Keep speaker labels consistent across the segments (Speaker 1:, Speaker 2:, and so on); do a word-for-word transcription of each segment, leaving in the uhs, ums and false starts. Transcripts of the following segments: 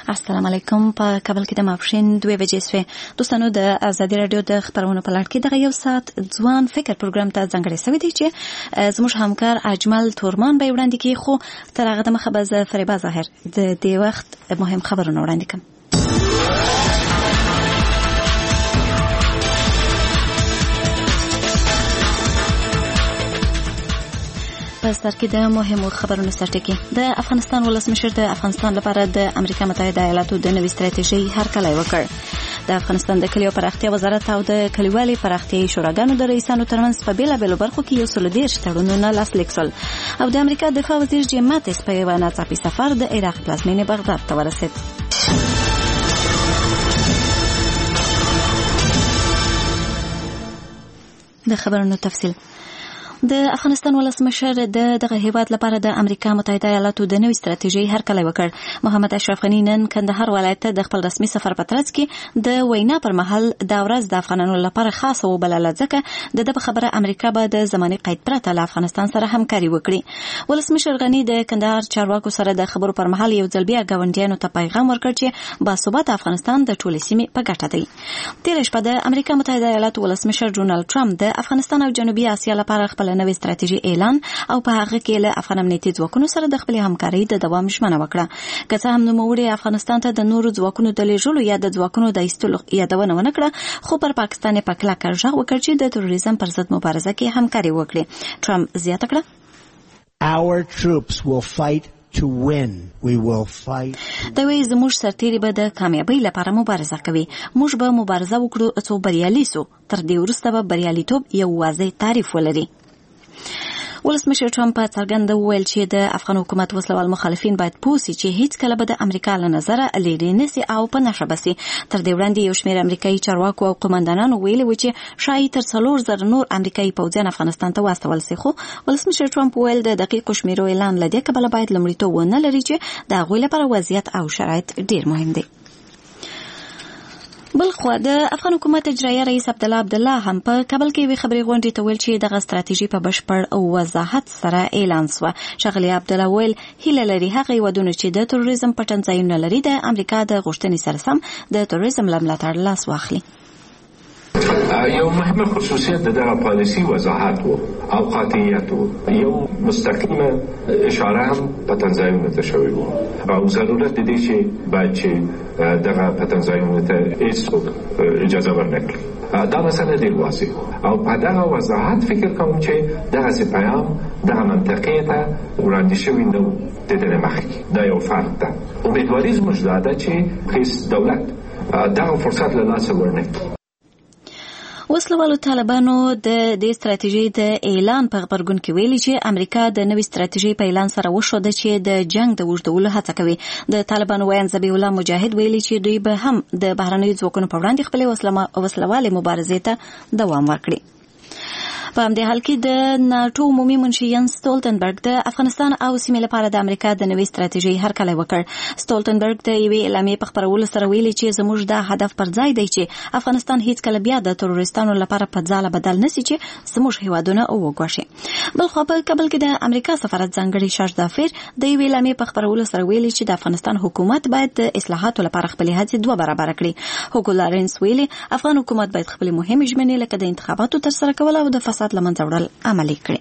Speaker 1: السلام علیکم. په کابل کې د ماپښین دوه بجې شوې. دوستانو د ازادي رادیو د خبرونو په لړ کې دغه یو ساعت ځوان فکر پروګرام ته ځانګړی شوی دی چې زموږ همکار اجمل تورمان به وړاندې کوي، خو تر هغه دمخه به زه فریبا ظاهر د دې وخت مهم خبرونه وړاندې کوم. په سر کې د مهمو خبرونو سرټکی. د افغانستان ولسمشر د افغانستان لپاره د امریکا متحده ایالاتو د نوې ستراتیژۍ هرکلی وکړ. د افغانستان د کلیو پراختیا وزارت او د کلیوالي پراختیايي شوراګانو د رئیسانو ترمنځ په بیلابیلو برخو کې یو سل دېرش تړونونه لاسلیک شول او د امریکا دفاع وزیر جیم ماتیس په یوه ناڅاپي سفر د عراق پلازمینې بغداد ته ورسید. د خبرونو تفصیل. د افغانستان ولسمشر د دغه هیواد لپاره د امریکا متحده ایالاتو د نوې ستراتیژۍ هرکلی وکړ. محمد اشرف غنی نن کندهار ولایت ته د خپل رسمي سفر په ترڅ کې د وینا پر مهال دا ورځ د افغانانو لپاره خاصه وبلله، ځکه د دغه خبره امریکا به د زماني قید پرته له افغانستان سره همکاري وکړي. ولسمشر غنی د کندهار چارواکو سره د خبرو پر مهال یو ځل بیا ګاونډیانو ته پیغام ورکړ چې باثباته افغانستان د ټولې سیمې په ګټه دی. تېره شپه د امریکا متحده ایالاتو ولسمشر ډونالد ټرمپ د افغانستان او جنوبي اسیا لپاره خپل نوې ستراتیژي اعلان او په هغه کې له افغان امنیتي ځواکونو سره د خپل همکارۍ د دوام ژمنه وکړه. که څه هم نوموړي افغانستان ته د نورو ځواکونو د لیږلو یا د ځواکونو د ایستلو یادونه ونه کړه، خو پر پاکستان په کلکه غږ وکړ چې د تروریزم پر ضد مبارزه کې همکاري وکړي. ټرمپ زیاته کړه:
Speaker 2: Our troops will fight to win. We will fight.
Speaker 1: دا وی زموږ سرتیري به د کامیابی لپاره مبارزه کوي. موږ به مبارزه وکړو څو بریالي سو. تر دې وروسته به بریالیتوب یو واضح تعریف ولري. ولسمشر ټرمپ څرګنده وویل چې د افغان حکومت وسلوال مخالفین باید پوه سي چې هیڅ کله به د امریکا له نظره لرې نه سي او په نښه بسي. تر دې وړاندې یو شمېر امریکایي چارواکو او قومندانانو ویلي و چې شاید تر څلور زره نور امریکایي پوځیان افغانستان ته واستول سي، خو ولسمشر ټرمپ ویل د دقیقو شمیرو اعلان له دې کبله باید لومړیتوب ونه لري چې د هغوی لپاره وضعیت او شرایط ډیر مهم دي. بلخوا د افغان حکومت اجرایه رئیس عبدالله عبدالله هم په کابل کې وی خبري غونډې ته ویل چې دغه ستراتیژي په بشپړ او وضاحت سره اعلان شوه. ښاغلي عبدالله ویل هیله لري هغه هیوادونه چې د تروریزم پټن ځایونه لري د امریکا د غوښتنې سره سم د تروریزم له ملاتړ لاس واخلي.
Speaker 3: یو مهمه خصوصیت د دغه پالیسي وضاحت و او قاطعیت و. یو مستقیمه اشاره هم په تنظیمونو ته شوې و او ضرورت دی چې باید چې دغه په تنظیمونو ته هیڅ اجازه ورنکړي. دا مسله ډېر واضح او په دغه وضاحت فکر کوم چې دغسې پیام دغه منطقې ته وړاندې شوي نه و د دې مخکې. دا یو فرق ده. امیدواري زموږ دا ده چې هیڅ دولت دغه فرصت له لاسه ورنکړي.
Speaker 1: وسلوالو طالبانو د دې ستراتیژۍ د اعلان په غبرګون کې ویلي چې امریکا د نوې ستراتیژۍ په اعلان سره وښوده چې د جنگ د اوږدولو هڅه کوي. د طالبانو ویاند ذبیح الله مجاهد ویلي چې دوی به هم د بهرنیو ځواکونو په وړاندې خپلې وسلوالې مبارزې ته دوام ورکړي. په همدې حال کې د ناټو عمومي منشي ینس ستولتنبرګ د افغانستان او سیمې لپاره د امریکا د نوې ستراتیژۍ هرکلی وکړ. ستولتنبرګ د یوې اعلامیې په خپرولو سره ویلي چې زموږ دا هدف پر ځای دی چې افغانستان هیڅ کله بیا د تروریستانو لپاره په ځاله بدل نشي چې زموږ هیوادونه وګواښي. بلخوا په کابل کې د امریکا سفارت ځانګړي شاش دافیر د یوې اعلامیې په خپرولو سره ویلي چې د افغانستان حکومت باید د اصلاحاتو لپاره خپلې هڅې دوه برابره کړي. هوګو لارنس ویلي افغان حکومت باید خپلې مهمې ژمنې لکه د انتخاباتو ترسره کول او د فساد له منځه وړل عملي کړي.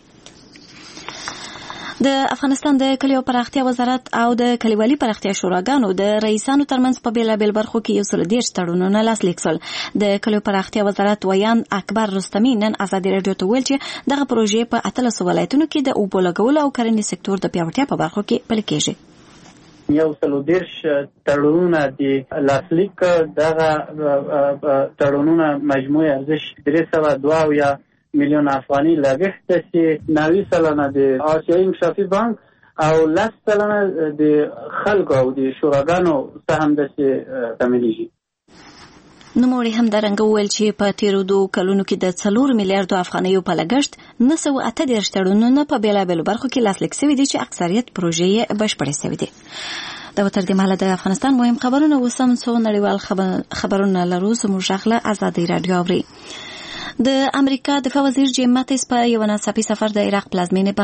Speaker 1: د افغانستان د کلیو پراختیا وزارت او د کلیوالي پراختیا شوراګانو د رئیسانو ترمنځ په بیلابیل برخو کې یو سل دېرش تړونونه لاسلیک شول. د کلیو پراختیا وزارت ویاند اکبر رستمي نن ازادي راډیو ته ویل چې دغه پروژې په اتلسو ولایتونو کې د اوبو لګولو او کرنې سکتور د پیاوړتیا په برخو کې پلي کېږي.
Speaker 4: یو سل دېرش تړونونه دي لاسلیک. دغه تړونونه مجموعي ارزش درې سوه دوه اویا میلیون افغاني لګښت چې نوي سلنه د آسیایي انکشافي بانک او لس سلنه د خلکو او د شوراګانو سهم داسې تمویلیږي.
Speaker 1: نوموړي همدارنګه وویل چې په تیرو دوو کلونو کې د څلور میلیارډو افغانیو په لګښت نه سوه اته دېرش تړونونه په بېلابېلو برخو کې لاسلیک شوي دي چې اکثریت پروژې یې بشپړې شوي دي. دا تر دې مهاله د افغانستان مهم خبرونه اوس هم څو نړیوال خبرونه لرو. زموږ غږ له ازادي راډیو اورئ. د امریکا دفاع وزیر جیم ماتیس په یو ناڅاپي سفر د عراق پلازمینې بغداد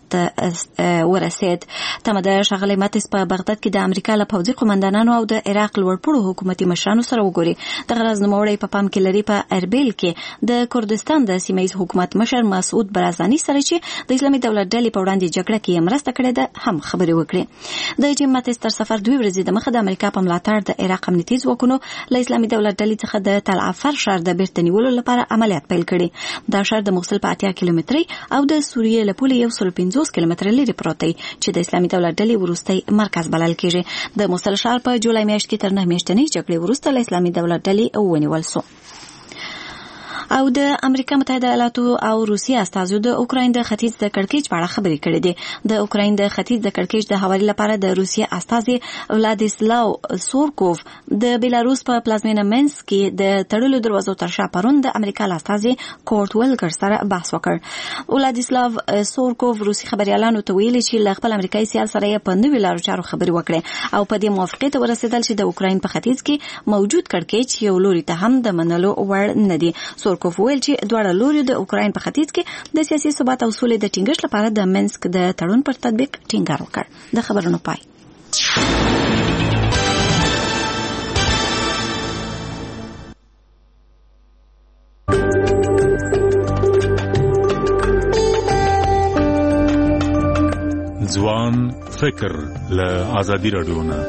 Speaker 1: ته ورسید. تمه ده ښاغلی ماتیس په بغداد کې د امریکا له پوځي قومندانانو او د عراق لوړپوړو حکومتي مشرانو سره وګوري. دغه راز نوموړی په پام کې لري په اربیل کې د کردستان د سیمه ییز حکومت مشر مسعود برزاني سره چې د اسلامي دولت ډلې په وړاندې جګړه کې مرسته کړې ده هم خبرې وکړي. د جیم ماتیس تر سفر دوی ورځې د مخه د امریکا په ملاتړ د عراق امنیتي ځواکونو له اسلامي دولت ډلې څخه د تل افر ښار د بیرته نیولو لپاره عملیات پیل کړي. دا ښار د موصل په اتیا کیلومتري او د سوریې له پولې یو سل پنځوس کیلومتره لرې پروت دی چې د اسلامي دولت ډلې وروستی مرکز بلل کېږي. د موصل ښار په جولای میاشت کې تر نه میاشتنۍ جګړې وروسته له اسلامي دولت ډلې ونیول شو. او د امریکا متحده ایالاتو او روسیې استازو د اوکراین د ختیځ د کړکېچ په اړه خبرې کړې دي. د اوکراین د ختیځ د کړکېچ د حوالې لپاره د روسیې استازي ولادیسلاو سورکوف د بیلاروس په پلازمینه منسک کې د تړلو دروازو تر شا پرون د امریکا استازي کورټ ویلګر سره بحث وکړ. ولادیسلاو سورکوف روسي خبريالانو ته ویلي چې له خپل امریکایي سیال سره یې په نوي لارو چارو خبرې وکړې او په دې موافقې ته ورسېدل چې د اوکراین په ختیځ کې موجود کړکېچ یو لوري ته هم د منلو وړ نه دي. سورکوف ویل چې دواړه لوري د اوکراین په ختیځ کې د سیاسي ثبات او سولې د ټینګښت لپاره د منسک د تړون پر تطبیق ټینګار وکړ. د خبرونو پای.
Speaker 5: ځوان فکر له آزادي رادیو نه.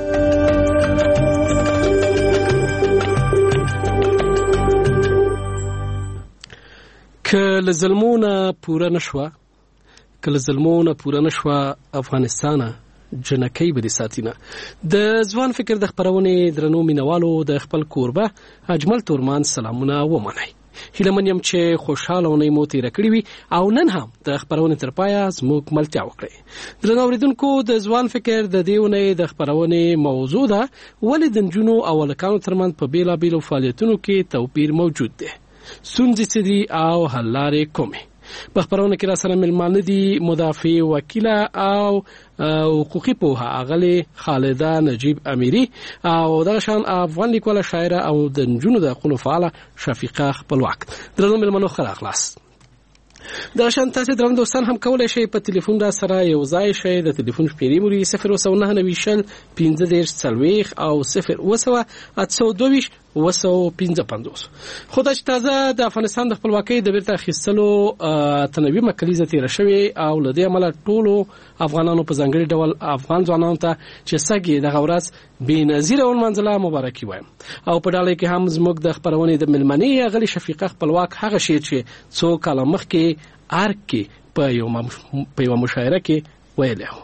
Speaker 6: که ظلمونه پوره نشوه که ظلمونه پوره نشوه افغانستان جنکی به دي ساتینه. د ځوان فکر د خبرونې درنو مینوالو د خپل کوربه اجمل تورمان سلامونه ومنئ. هیله من یم چې خوشاله ونې مو تیره کړې وي او نن هم د خبرونې تر پایه زموږ ملتیا وکړئ. درنو اورېدونکو د ځوان فکر د دې اونۍ د خبرونې موضوع ده ولې د نجونو او هلکانو ترمنځ په بېلابېلو فعالیتونو کې توپیر موجود دی، ستونزې څه دي او حل لارې کومې. په خبرونه کې را سره مېلمانه دي مدافع وکیله او حقوقي پوهه اغلې خالده نجیب امیری او دغه شان افغان لیکواله شاعره او د نجونو د حقوقو فعاله شفیقه خپلواک. درنو مېلمنو ښه راغلاست. دا شان تاسو درنو دوستان هم کولای شئ په ټلیفون را سره یو ځای شئ. د ټلیفون شمیرې مو صفر اوسه نهه نوي شل پنځه دېرش څلوېښت او صفر اوسه اته سوه دوه ویشت اوه سوه پنځه پنځوس. خو دا چې تازه د افغانستان د خپلواکۍ د بیرته اخیستلو تنوي مکلیزه تېره شوې او له دې امله ټولو افغانانو په ځانګړي ډول افغان ځوانانو ته چې سږ یې دغه ورځ بېنظیره ونمانځله مبارکي وایم. او په ډاله کې هم زموږ د خپرونې د مېلمنې اغلې شفیقه خپلواک هغه شعر چې څو کاله مخکې ارګ کې په یوه مشاعره کې ویلی و.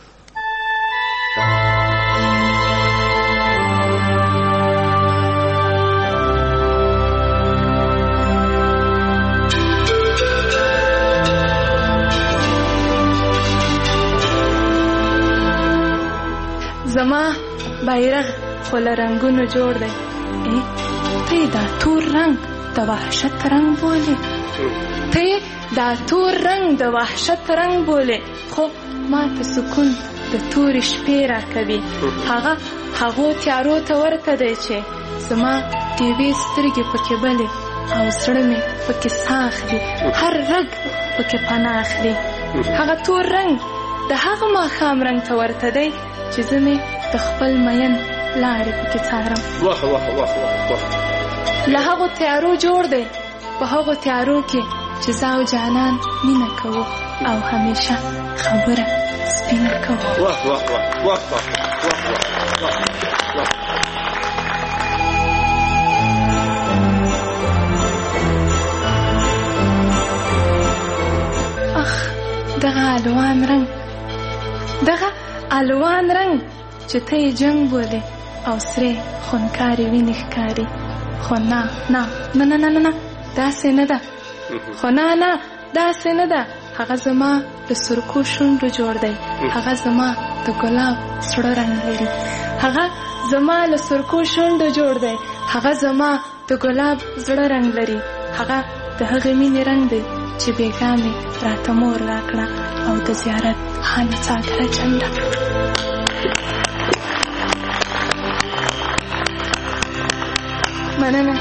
Speaker 7: زما بیرغ خو له رنګونو جوړ دی، ای ته دا تور رنګ د وحشت رنګ بولې، ته دا تور رنګ د وحشت رنګ بولې، خو ما ته سکون د تورې شپې راکوي. هغه هغو تیارو ته ورته دی چې زما ډېوې سترګې پکې بلې او زړه مې پکې ساه اخلي، هر رګ پکې پناه اخلي. هغه تور رنګ د هغه ماښام رنګ ته ورته دی چې زه مې د خپل مین لارې پکې څارم.
Speaker 6: واه واه واه واه.
Speaker 7: له هغو تیارو جوړ دی، په هغو تیارو کې چې زه او جانان مینه کوو او همیشه خبره سپینه کوو.
Speaker 6: واه واه واه واه واه واه.
Speaker 7: اخ دغه الوان رنګ، دغه الوان رنګ چې ته یې جنګ بولې او سرې خونکارې وینې ښکاري. خو نه نه نه نه نه نه داسې نه ده، خو نه نه داسې نه ده. هغه زما د سرکو شونډو جوړ دی، هغه زما د ګلاب سړه رنګ لري. هغه زما له سرکو شونډو جوړ دی، هغه زما د ګلاب زړه رنګ لري. هغه د هغې مینې رنګ دی چې بېګا مې راته مور راکړه او د زیارت خانې څادره جنډه. مننه.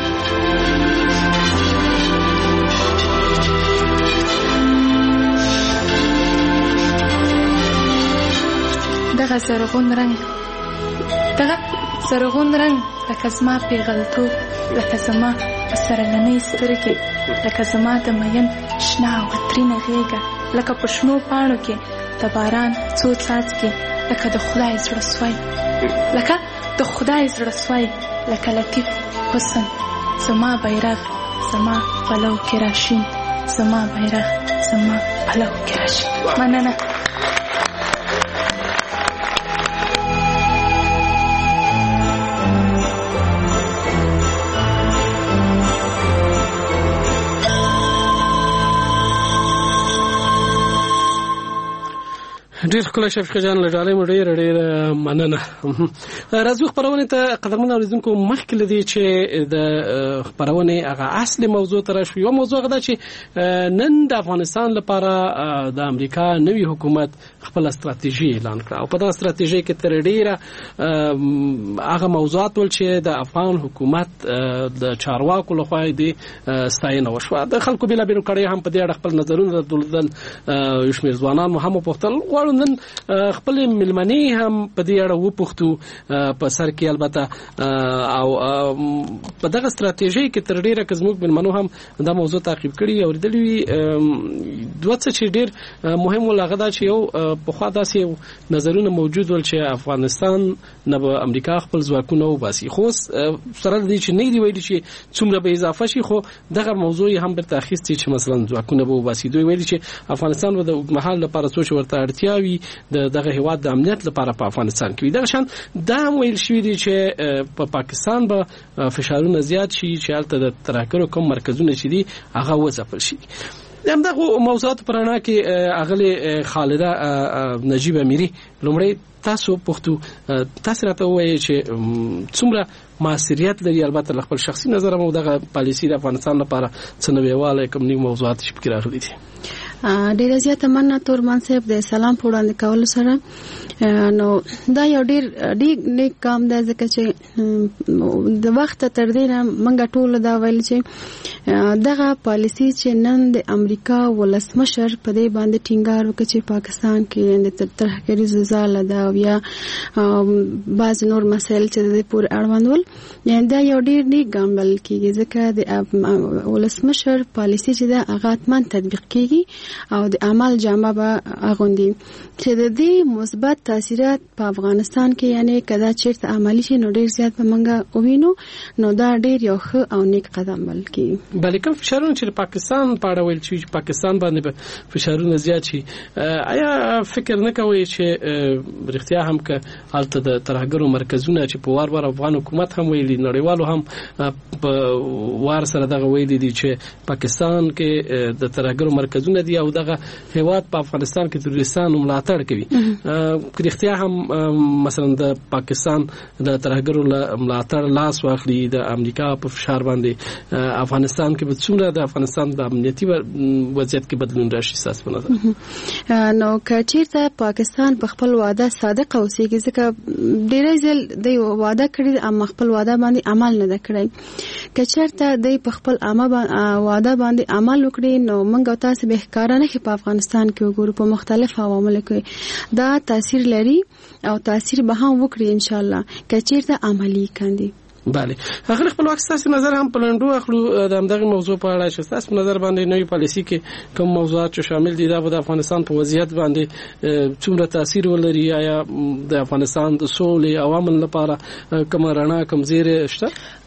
Speaker 7: دغه زرغون رنګ دغه زرغون رنګ لکه زما پیغلتوب، لکه زما په سرلنۍ سترګې، لکه زما د مین شنه او عطرینه غېږه، لکه په شنو پاڼو کې د باران څو څاڅکي، لکه د خدای زړه سوی، لکه د خدای زړه سوی، لکه لطیف حسن زما بیرغ زما پلو کې راشین، زما بیرغ زما پلو کې راشین. مننه.
Speaker 6: ډېر ښکلی شفیقه جان له ډالۍ مو ډېره ډېره مننه. راځو خپرونې ته قدرمنو اورېدونکو، مخکې له دې چې د خپرونې هغه اصلي موضوع ته راشو، یوه موضوع هغه ده چې نن د افغانستان لپاره د امریکا نوي حکومت خپله ستراتیژي اعلان کړه او په دغه ستراتیژۍ کې تر ډېره هغه موضوعات ول چې د افغان حکومت د چارواکو لخوا د ستاینه وشوه. د خلکو بېلابېلو کړۍ هم په دې اړه خپل نظرونه درلودل. یو شمېر ځوانان مو هم وپوښتل. غواړو نن خپل ملمنې هم په دې اړه وپوښتو په سر کې البته، او په دغه ستراتیژۍ کې تر ډېره که زموږ ملمنو هم دا موضوع تعقیب کړي اورېدلي وي. دوه څه چې ډېر مهم ول هغه دا چې یو پخوا داسې نظرونه موجود ول چې افغانستان نه به امریکا خپل ځواکونه وباسي، خو سره د دې چې نه دي ویلي چې څومره به اضافه شي، خو دغه موضوع هم بیرته اخیستې چې مثلا ځواکونه به وباسي. دوی ویلي چې افغانستان به د اوږدمهال لپاره څو چې ورته اړتیا وي د دغه هیواد د امنیت لپاره په افغانستان کې وي. دغه شان دا هم ویل شوي دي چې په پاکستان به فشارونه زیات شي، چې هلته د ترهګرو کوم مرکزونه چې دي هغه وځپل شي. همدغه موضوعاتو په رڼا کې اغلې خالده نجیب امیري، لومړی تاسو پښتو تاسو راته وایي چې څومره مؤثریت لري، البته خپل شخصي نظر مو دغه پالیسي د افغانستان لپاره څه نویواله کوم نوي موضوعات چې پکې راغلي دي؟
Speaker 8: ډیره زیاته مننه تورمان صاحب د سلام په وړاندې کولو سره. نو دا یو ډیر ډیر نیک کام دی، ځکه چې د وخت تر دې نه موږ ټول دا ویل چې دغه پالیسي چې نن د امریکا ولسمشر په دې باندې ټینګار وکړي چې پاکستان کې د ترهګري زلزله ده او یا بعض نور مسایل چې د پور اړوند ول، یعنی دا یو ډیر نیک ګام بلل کېږي، ځکه د ولسمشر پالیسي چې دا هغه حتماً تطبیق کېږي او د عمل جامه به اغوندي، چې د دې مثبت تاثیرات په افغانستان کې یعنی کدا چیرته عملی شي نو ډیر زیات به منګه ووینو. نو دا ډیر یو ښه او نیک قدم بلل کېږي.
Speaker 6: بلې کوم فشارونه چې پاکستان په اړه ویل چې پاکستان باندې به فشارونه زیات شي، آیا فکر نه کوئ چې رښتیا هم که هلته د ترهګرو مرکزونه چې په وار وار افغان حکومت هم ویلي، نړیوالو هم په وار سره دغه ویلي دي چې پاکستان کې د ترهګرو مرکزونه دي او دغه هیواد په افغانستان کې تروریستان ملاتړ کوي، رښتیا هم مثلا د پاکستان د ترهګرو ملاتړ لاس واخلي د امریکا په فشار باندې، افغانستان کې به څومره د افغانستان د امنیتي وضعیت کې بدلون راشي تاسو په نظر؟
Speaker 8: نو که چیرته پاکستان په خپل وعده صادق اوسېږي، ځکه ډېری ځل د وعده کړي اما خپل وعده باندې عمل نه کړی، که چیرته د په خپل عامه وعده باندې عمل وکړي نو موږ تاسو به ښکارا نه په افغانستان کې وګورو په مختلف عوامل کې دا تاثیر لري او تاثیر به هم وکړي ان شاء الله که چیرته عملی کاندي.
Speaker 6: بله، هغه خپل وخت تاسو نظر هم پلانډو اخلو د همدغه موضوع په اړه چې تاسو په نظر باندې نوې پالیسي کې کوم موضوعات چې شامل دي دا به د افغانستان په وضعیت باندې څومره تاثیر ولري، آیا د افغانستان د سولې عوامل لپاره کوم رڼا کوم زیری شته؟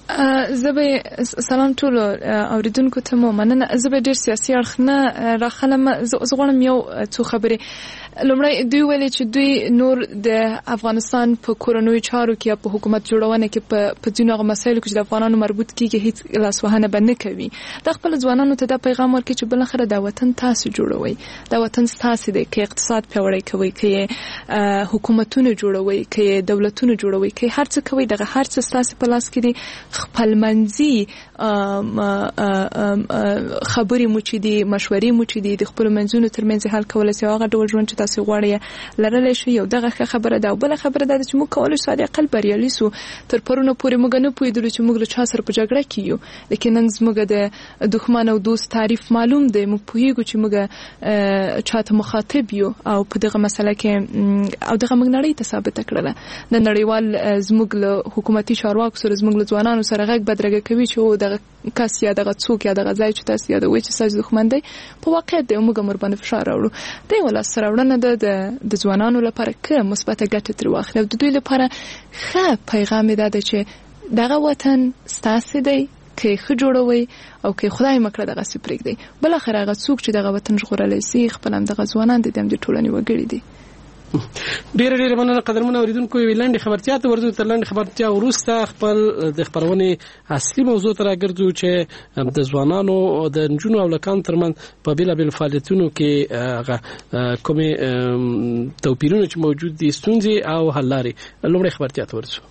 Speaker 7: زبې سلام ټول اوریدونکو ته مو مننه. زبې ډیر سیاسي اړخ نه راخلم، زغړم یو څو خبرې. لومړی دوی ویلي چې دوی نور د افغانستان په کورنوي چارو کې یا په حکومت جوړونه کې په په ځینو هغه مسایلو کې چې د افغانانو مربوط کیږي هیڅ لاسوهنه به نه کوي. د خپل ځوانانو ته دا پیغام ورکړي چې بلخره دا وطن تاسو جوړوي، دا وطن تاسو دی، کې اقتصاد پیاوړی کوي، کې حکومتونه جوړوي، کې دولتونه جوړوي، کې هر څه کوي، دغه هر څه تاسو په لاس کې دي. خپلمنځي خبرې مو چې دي مشورې مو چې دي د خپل منځونو ترمنځ حل کولای شي هغه ډول ژوند چې تاسو غواړئ لرلی شي یو دغه خبره ده او بل خبره ده چې موږ کولای شو د عقل بریالي سو تر پرونه پورې موږ نه پوهېدلو چې موږ له چا سره په جګړه کې یو لیکن نن زموږ د دښمن او دوست تعریف معلوم دی موږ پوهېږو چې موږ چاته مخاطب یو او په دغه مسله کې او دغه موږ نړۍ ته ثابته کړله د نړیوال زموږ له حکومتي چارواکو سره زموږ له ځوانانو سره غږ بدرګه کوي چې دغه کس یا دغه څوک یا دغه ځای چې تاسو یادوئ چې ستاسو دښمن دی په واقعیت دی موږ هم ورباندې فشار راوړو دی یوه لاسته راوړنه ده د ځوانانو لپاره که مثبته ګټه ترې واخلي او د دوی لپاره ښه پیغام یې دا دی چې دغه وطن ستاسې دی که یې ښه جوړوئ او که یې خدای مه کړه دغسې پرېږدئ بالاخره هغه څوک چې دغه وطن ژغورلی سي خپل همدغه ځوانان دي د همدې ټولنې وګړي دي.
Speaker 6: ډیره ډیره مننه قدرمن اوریدونکو یو لنډه خبرتیا ته ورځو تر لنډه خبرتیا وروسته خپل د خبرونې اصلي موضوع ته راګرځو چې د ځوانانو د نجونو او لکان ترمن په بیلابیل فعالیتونو کې هغه کومې توپیرونه چې موجود دي ستونزې او حل لارې لومړی خبرتیا ته ورځو.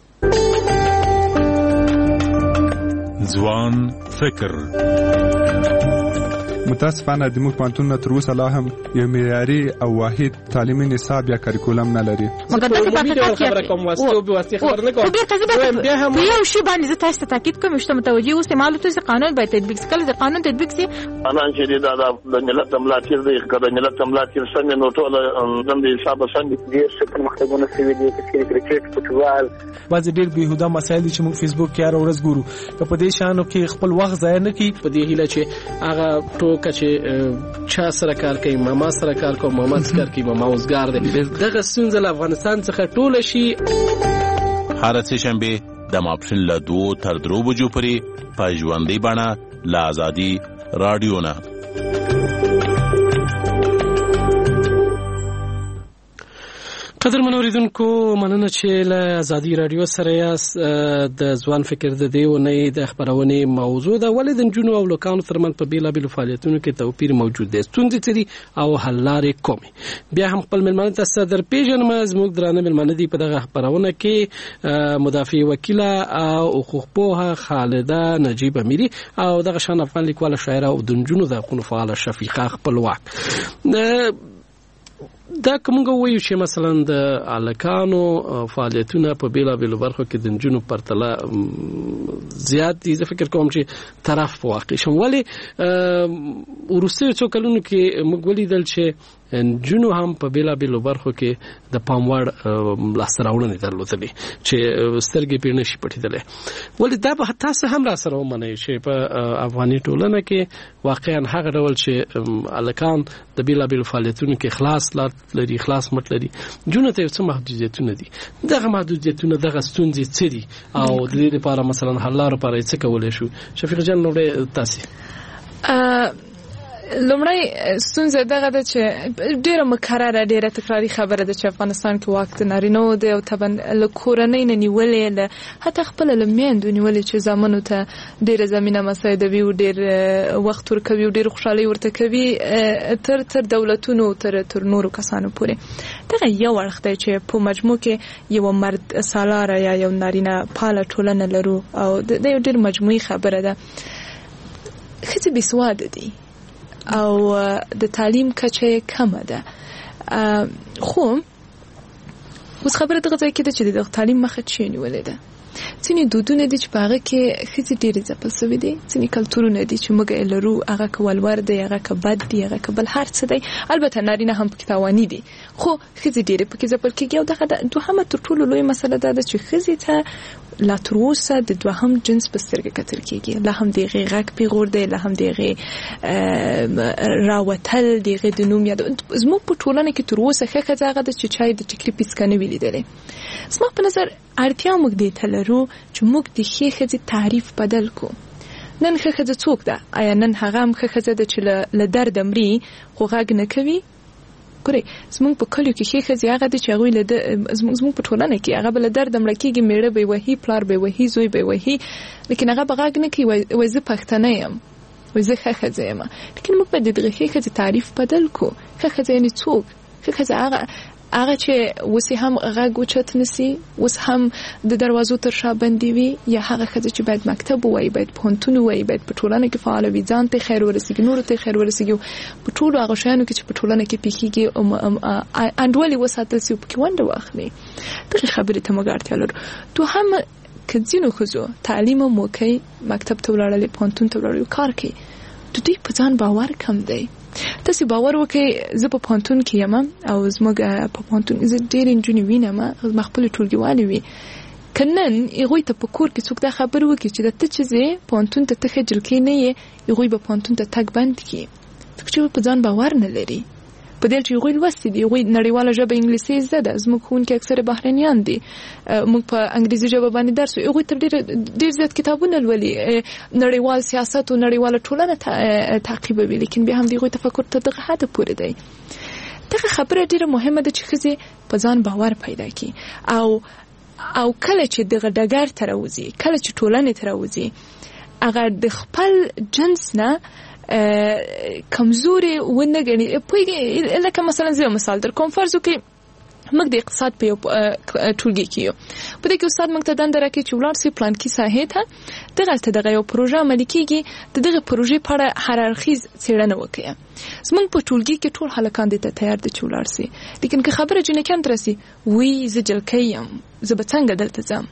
Speaker 5: ځوان فکر
Speaker 9: متاسفانه د موږ پوهنتونونه تر اوسه لا هم یو معیاري او واحد تعلیمي نصاب یا کریکولم نه لري.
Speaker 10: مګر دغه په خبره کوم واسطه او به واسطه خبر نه کوم. بیا هم یو شی باندې زه تاسو ته تاکید کوم چې متوجي اوسئ معلومات چې قانون باید تطبیق شي کله قانون تطبیق شي
Speaker 11: انا چې دا د ملت ملاتیر دی کله ملت ملاتیر څنګه نو ټول د حساب څنګه ډیر څه پرمختګونه شوي دي چې کرکټ فوټبال
Speaker 12: بعض ډیر بهوده مسایل چې موږ فیسبوک کې هر ورځ ګورو که په دې شانو کې خپل وخت ضایع نه کړي
Speaker 6: په دې هیله چې هغه ټوکه چې چا سره کار کوي ماما سره کار کوي ماما سره کار کوي ماما اوسګار دی دغه ستونزه له افغانستان څخه ټوله شي.
Speaker 13: هر څه شنبه د ماپښین له دوه تر درو بجو پورې په ژوندۍ بڼه له ازادي رادیو نه.
Speaker 6: قدرمن اوریدونکو مننه چې له ازادي رادیو سره یاست. د ځوان فکر د دې ونې د خبرونې موضوع ده ولې د نجونو او لوکانو ترمنځ په بیلابیلو فعالیتونو کې توپیر موجود دی ستونزې څه دي او حل لارې کومې. بیا هم خپل مېلمانه ته څه در پیژنم زموږ درانه مېلمانه دي په دغه خبرونه کې مدافع وکیله او حقوق پوهه خالده نجیب امیری او دغه شان افغان لیکواله شاعره او د نجونو د حقوقو فعاله شفیقه خپلواک. دا کومه وایي چې مثلا د الکانو فعالیتونه په بیلابیلو برخو کې د نجونو پرتله زیات دي زه فکر کوم چې طرف واقع شم ولې ورسته څو کلونو کې موږ ولیدل چې نجونو هم په بیلابیلو برخو کې د پاموړ لاسته راوړنې درلودلې چې سترګې پرې نشي پټېدلې ولې دا به تاسو هم را سره ومنئ چې په افغاني ټولنه کې واقعا هغه ډول چې الکان د بیلابیلو فعالیتونو کې خلاص لار لري خلاص مټ لري جون ته څه محدودیتونه دي دغه محدودیتونه دغه ستونزې څه دي او د دې لپاره مثلا حل لارې لپاره څه کولای شو شفیق جان نو تاسو
Speaker 7: لومړی ستونزه دغه ده چې ډیره مکرره ډیره تکراری خبره ده چې افغانستان کې واک د نارینه دی او طبعا له کورنۍ نه نیولې له حتی خپل له میندو نیولې چې زامنو ته ډیره زمینه مساعدوي او ډیر وخت ورکوي او ډیر خوشحالي ورته کوي تر تر دولتونو تر تر نورو کسانو پورې دغه یو اړخ دی چې په مجموع کې یو مرد سالاره یا یو نارینه پاله ټولنه لرو او د یو ډیر مجموعي خبره ده. ښځې بېسواده دي او د تعلیم کچه کمه ده خو اوس خبره دغه ځای کې ده چې د تعلیم مخه چی نیولې ده ځینې دودونه دي چې په هغه کې ښځې ډېرې ځپل شوي دي ځینې کلتورونه دي چې موږ یې لرو هغه که ولور دی هغه که بد دی هغه که بل هر څه دی البته نارینه هم پکې تاواني دي خو ښځې ډېرې پکې ځپل کېږي او دغه دوهمه تر ټولو لویه مسله دا ده چې ښځې ته لا تر اوسه د دوهم جنس په سترګه کتل کېږي لا هم د هغې غږ پیغور دی لا هم د هغې راوتل د هغې د نوم یاد زموږ په ټولنه کې تر اوسه ښه ښځه هغه ده چې چا یې د ټیکري پیڅکه نه وي لیدلی. زما په نظر اړتیا موږ دې ته لرو چې موږ د ښې ښځې تعریف بدل کړو. نن ښه ښځه څوک ده؟ آیا نن هغه هم ښه ښځه ده چې له درده مري خو غږ نه کوي؟ ګورئ زموږ په کلیو کې ښې ښځې هغه دي چې هغوی له زموږ په ټولنه کې هغه به له درده مړه کېږي مېړه به یې وهي پلار به یې وهي زوی به یې وهي لیکن هغه به غږ نه کوي وایي زه پښتنه یم وایي زه ښه ښځه یم لیکن موږ باید د دغه ښې ښځې تعریف بدل کړو. ښه ښځه یعنې څوک؟ ښه ښځه هغه هغه چې وسی هم غږ اوچت نسی وس هم د دروازو تر شا بندي وي یا هغه ښځه چې باید مکتب وای باید پوهنتون وای باید په ټولنه کې فعال وي ځان ته خیر ورسیږي نور ته خیر ورسیږي په ټولو هغه شیانو کې چې په ټولنه کې پیښیږي انډولي وساتل سي په کې ونده واخلي دغه خبرې ته موږ اړتیا لرو تو هم کځینو خزو تعلیم مو کوي مکتب ته ولاړل پوهنتون ته ولاړل کار کوي د دوی په ځان باور کم دی تاسو باور وکړئ زه په پوهنتون کې یم او زموږ په پوهنتون زه ډېر نجونې وینم ما خپل ټولګیوالې وي کنن هغوی ته په کور کې څوک دا خبر وکړي چې د ته چې ځې پوهنتون ته ته خجل کې نه یې هغوی به پوهنتون ته تګ بند کړي ځکه چې په ځان باور نه لري په دې چې هغوی لوستي دي هغوی نړیواله ژبه انګلیسي زده ده زموږ ښوونکي اکثره بهرنیان دي موږ په انګریزي ژبه باندې درس وایو هغوی ته ډېر زیات کتابونه لولي نړیوال سیاست او نړیواله ټولنه تعقیبوي لیکن بیا هم د هغوی تفکر ته دغه حده پورې دی دغه خبره ډېره مهمه ده چې ښځې په ځان باور پیدا کړي او او کله چې دغه ډګر ته راوځي کله چې ټولنې ته راوځي هغه د خپل جنس نه کمزوري ونه غني پوهیږي لکه مثلا زه مثال در کوم فرض وکړئ موږ د اقتصاد په ټولګي کې یو په دې کې استاد موږ ته دنده راکړي چې ولاړ سي پلان کې ساحې ته دغلته دغه یو پروژه عملي کېږي د دغه پروژې په اړه هررخیز څېړنه وکړي زموږ په ټولګي کې ټول هلکان دې ته تیار دي چې ولاړ سي لیکن که خبره جنکیانو ته رسي وی زه جلکۍ یم زه به څنګه دلته ځم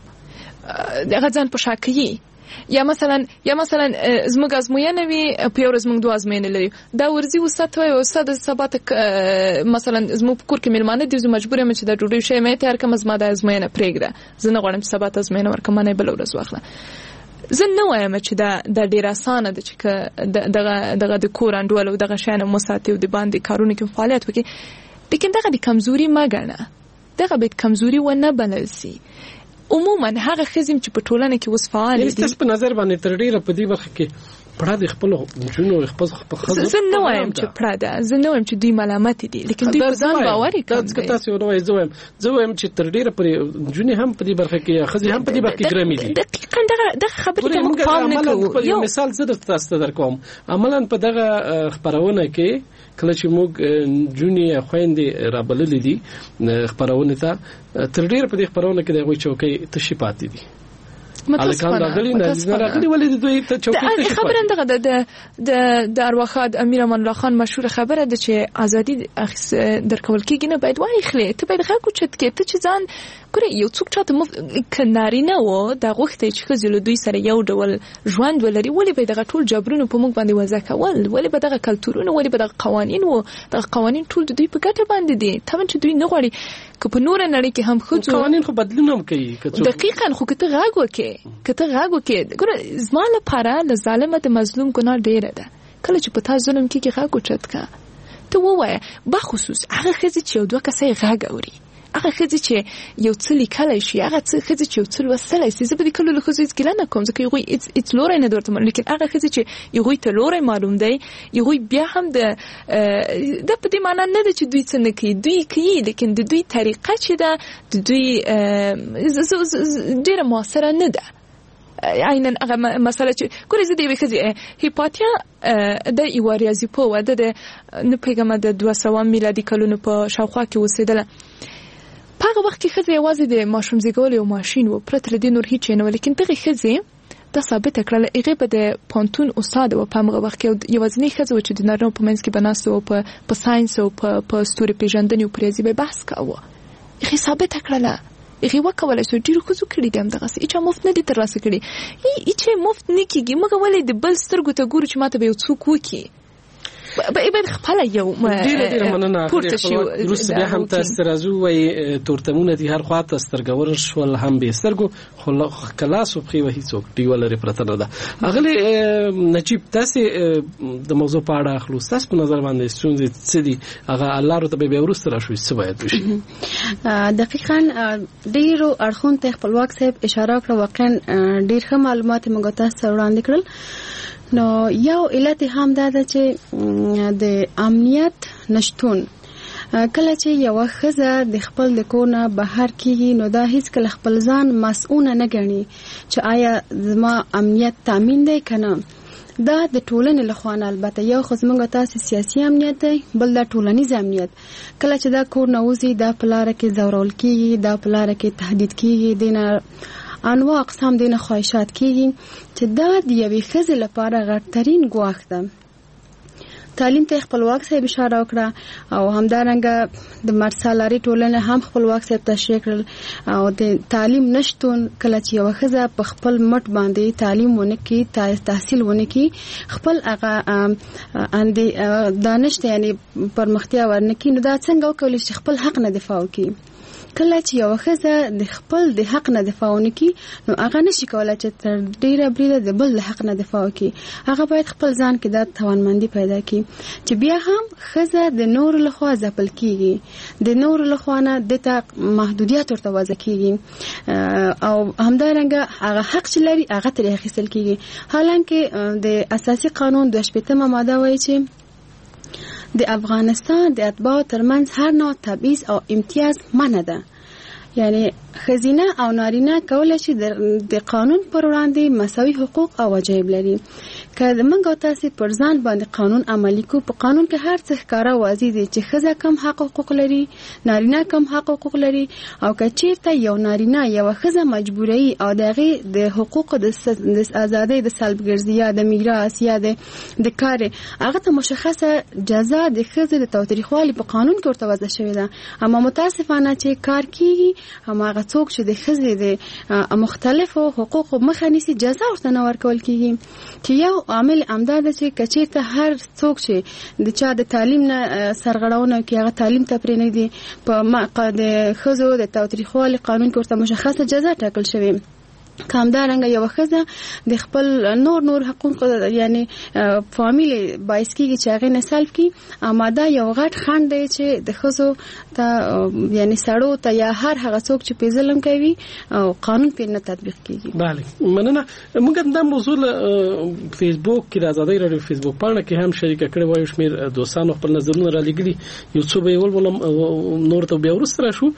Speaker 7: هغه ځان په شا کوي یا مثلا یا مثلا زموږ ازموینه وي په یو ورځ موږ دوه ازموینې لرو دا ورځي استاد ته وایي استاد سبا ته مثلا زموږ په کور کې مېلمانه دي زه مجبور یم چې دا ډوډۍ شی مې تیار کړم زما د ازموینه پرېږده زه نه غواړم چې سبا ته ازموینه ورکړم ما نه بله ورځ واخله زه نه وایم چې دا دا ډېر اسانه ده چې دغه دغه د کور انډول او دغه شیان وساتي او د باندې کارونه کې فعالیت وکړي لیکن دغه د کمزوري مه ګڼه دغه باید کمزوري ونه بلل سي عموما هغه خزم چې په ټولنه کې وس فعال دي
Speaker 6: تاسو په نظر باندې تر ډیره په دې وخت کې پړه د خپل جنونو خپل خپل
Speaker 7: زه نه وایم چې پړه ده زه نه وایم چې دوی ملامت دي لیکن دوی په ځان باور کوي
Speaker 6: تاسو نو وایم زه وایم زه وایم چې تر ډیره پر جنې هم په دې برخه کې خزي هم په دې برخه کې ګرامي دي
Speaker 7: دقیقاً دغه دغه خبرې ته موږ پام نه کوو
Speaker 6: یو مثال زه تاسو ته درکوم عملاً په دغه خبرونه کې کله چې موږ جونی خويندې رابللې دي خبرونه ته تر ډیره په دې خبرونه کې دغه چوکۍ تشي پاتې دي الکان راغلی نه نه راغلی ولې دوی ته چوکۍ تشي
Speaker 7: خبره دغه د د د ارواخاد امیر امان الله خان مشهور خبره ده چې ازادي درکول کېږي نه باید وای خلې ته باید غږ وچت کې ته چې ځان ګوره یو څوک چاته کناري نه و د غوښته چې خزل دوی سره یو ډول ژوند ولري ولې به دغه ټول جبرونه په موږ باندې وځه کول ولې به دغه کلتورونه ولې به دغه قوانين و دغه قوانين ټول دوی په ګټه باندې دي ته چې دوی نه غواړي که په نور نړۍ کې هم خو
Speaker 6: قوانين خو بدلون هم کوي
Speaker 7: دقیقاً خو کته غږ وکي کته غږ وکي ګوره زما لپاره له ظالم د مظلوم ګناه ډیره ده کله چې په تاسو ظلم کې غږ وچت کا ته ووایه بخصوص هغه خزي چې یو دوه کسې غږ اوري هغه خزي چې یو څه لیکلای شي هغه خزي چې یو څه وسلای شي زه به د کلو له خزي ځګل نه کوم ځکه یو هیڅ لوري نه درته لیکن هغه خزي چې یو ته لوري معلوم دی یو بیا هم د د په دې معنی نه ده چې دوی څه نه کوي دوی کوي لیکن د دوی طریقه چې ده د دوی ډیره موثره نه ده عیناً هغه مسله چې ګورې زه د یوې ښځې هیپاتیا د یوه ریاضي پوه ده د نه پوهېږم د دوه سوه میلادي کلونو په شاوخوا کې اوسېدله په هغه وخت کې ښځې یوازې د ماشوم زیږول یو ماشین و پرته له دې نور هیڅ شی نه و لیکن دغې ښځې دا ثابته کړله هغې به د پوهنتون استاد وه په همغه وخت کې یوازینۍ ښځه وه چې د نارینهو په منځ کې به ناسته وه په ساینس او په ستوري پېژندنې او په ریاضي به بحث کاوه هغې ثابته کړله هغې وکولی شو ډېرو ښځو کړي دي همدغسې هېچا مفت نه دي ترلاسه کړي هېچا مفت نه کېږي موږ ولې د بل سترګو ته ګورو چې ما ته به یو څوک وکړي باید خپله یو
Speaker 6: ډېره ډېره مننه وروسته بیا هم تاسو ته راځو وایي تورتمونه دي هر خوا ته سترګور شول هم بې سترګو خو ښکلا صبحې وه هېڅوک ډیوه لرې پرته نه ده اغلې نجیب تاسې د موضوع په اړه اخلو ستاسو په نظر باندې ستونزې څه دي هغه الله ته به بیا وروسته راشو څه باید وشي
Speaker 8: دقیقاً ډېرو اړخونو ته خپلواک صاحب اشاره کړه واقعا ډېر ښه معلومات موږ تاسو ته وړاندې کړل نو یو علت هم دا ده چې د امنیت نشتون کله چې یو ښځه د خپل د کور نه بهر کېږي نو دا هیڅ کله خپل ځان مسؤل نه ګڼي چې آیا زما امنیت تامین دی که نه دا د ټولنې لخوا نه البته یو خو زموږ تاسو سیاسي امنیت دی بل دا ټولنیز امنیت کله چې دا کور نه وځي دا په لاره کې ځورول کېږي دا په لاره کې تهدید کېږي دینه انواع اقسام دینه خواهشات کېږي چې دا د یوې ښځې لپاره غټترین ګواښ ده. تعلیم ته خپلواک صاحب اشاره وکړه او همدارنګه د مرسالاري ټولنه هم خپلواک صاحب تشریح کړل او د تعلیم نشټون کله چې یو ښځه په خپل مټ باندې تعلیم ونه کی تحصیل ونه کی خپل هغه اندې دانش یعنی پرمختیا ورنه کی نو دا څنګه وکولای شي خپل حق نه دفاع وکړي. کله چې یو ښځه د خپل د حق نه دفاع ونه کی نو هغه نشي کولای چې تر ډیره بریده د بل د حق نه دفاع وکړي. هغه باید خپل ځان کې د توانمندي پیدا کړي چې بیا هم ښځه د نور لخوا ځپل کیږي د نور لخوا نه د محدودیت ورته وضع کیږي او همدارنګه هغه حق چې لري هغه ترې اخیستل کیږي. حالانکه د اساسي قانون دوه شپیتمه ماده وایي چې د افغانستان د اتباعو ترمنځ هر نوع تبعیض او امتیاز منع ده. یعنی خزینه او نارینه کولای شي د قانون پر وړاندې مساوي حقوق او واجب لري. که موږ تاسو پر ځان باندې قانون عملی کو په قانون کې هر څه ښکارا واضح دي چې ښځه کم حق حقوق لري نارینه کم حق حقوق لري او که چیرته یو نارینه یو ښځه مجبوري او دغه د حقوق د ازادۍ د سلبګرځي یا د میراث یا د کار هغه ته مشخصه جزا د ښځې د تاوتریخوالي په قانون کې ورته وضع شوی ده. اما متاسفانه چې کار کیږي هغه څوک چې د ښځې د مختلفو حقوقو مخه نیسي جزا ورته نه ورکول کیږي. چې یو عامل امداد چې کچیرته هر څوک چې د چا د تعلیم نه سرغړونه کوي هغه تعلیم ته پرې نه دی په مقاده ښځو د تاوتریخوالي قانون کې ورته مشخصه جزا ټاکل شوی. کامدارنګه یو ښځه د خپل نور نور حقوق یعنی فامیل باعث کیږي چې هغه نسلف کی اما دا یو غټ خنډ دی چې د ښځو ته یعنی سړو ته یا هر هغه څوک چې په ظلم کوي او قانون په نه تطبیق کیږي.
Speaker 6: بله مننه. موږ د موضوع فیسبوک کې د آزادۍ رادیو فیسبوک پاڼه کې هم شریک کړو وایو شمیر دوستانو خپل نظرونه را لګلي یو څه به ول ول نور ته بیا ورسره شو.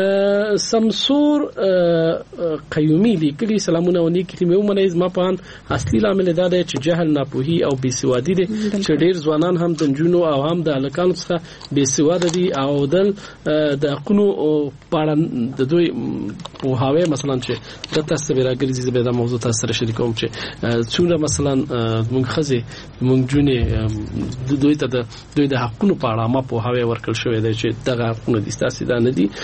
Speaker 6: سمسور قیومی دی کلی سلامونه ونی کې مې ومنه زما په ان اصلي عامل دا دی چې جهل ناپوهي او بېسوادي دي چې ډېر ځوانان هم د جنونو او هم د هلکانو څخه بېسواده دي او دل د حقونو په اړه د دوی پوهاوی مثلا چې د تاسو به راګرځي زه به دا موضوع تاسو سره شریکوم چې څونه مثلا موږ خزي موږ جونې د دوی ته د دوی د حقونو په اړه ما پوهاوی ورکړل شوی دی چې دغه حقونه دي تاسو دا نه دي.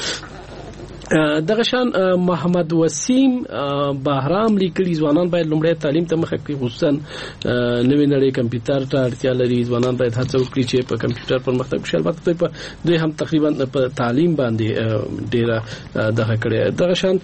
Speaker 6: دغه شان محمد وسیم بهرام لیکلي ځوانان باید لومړی تعلیم ته مخه کړي خصوصا نوې نړۍ کمپیوټر ته اړتیا لري. ځوانان باید هڅه وکړي چې په کمپیوټر پرمختګ وکړي. البته په دوی هم تقریبا په تعلیم باندې ډیره دغه کړي. دغه شان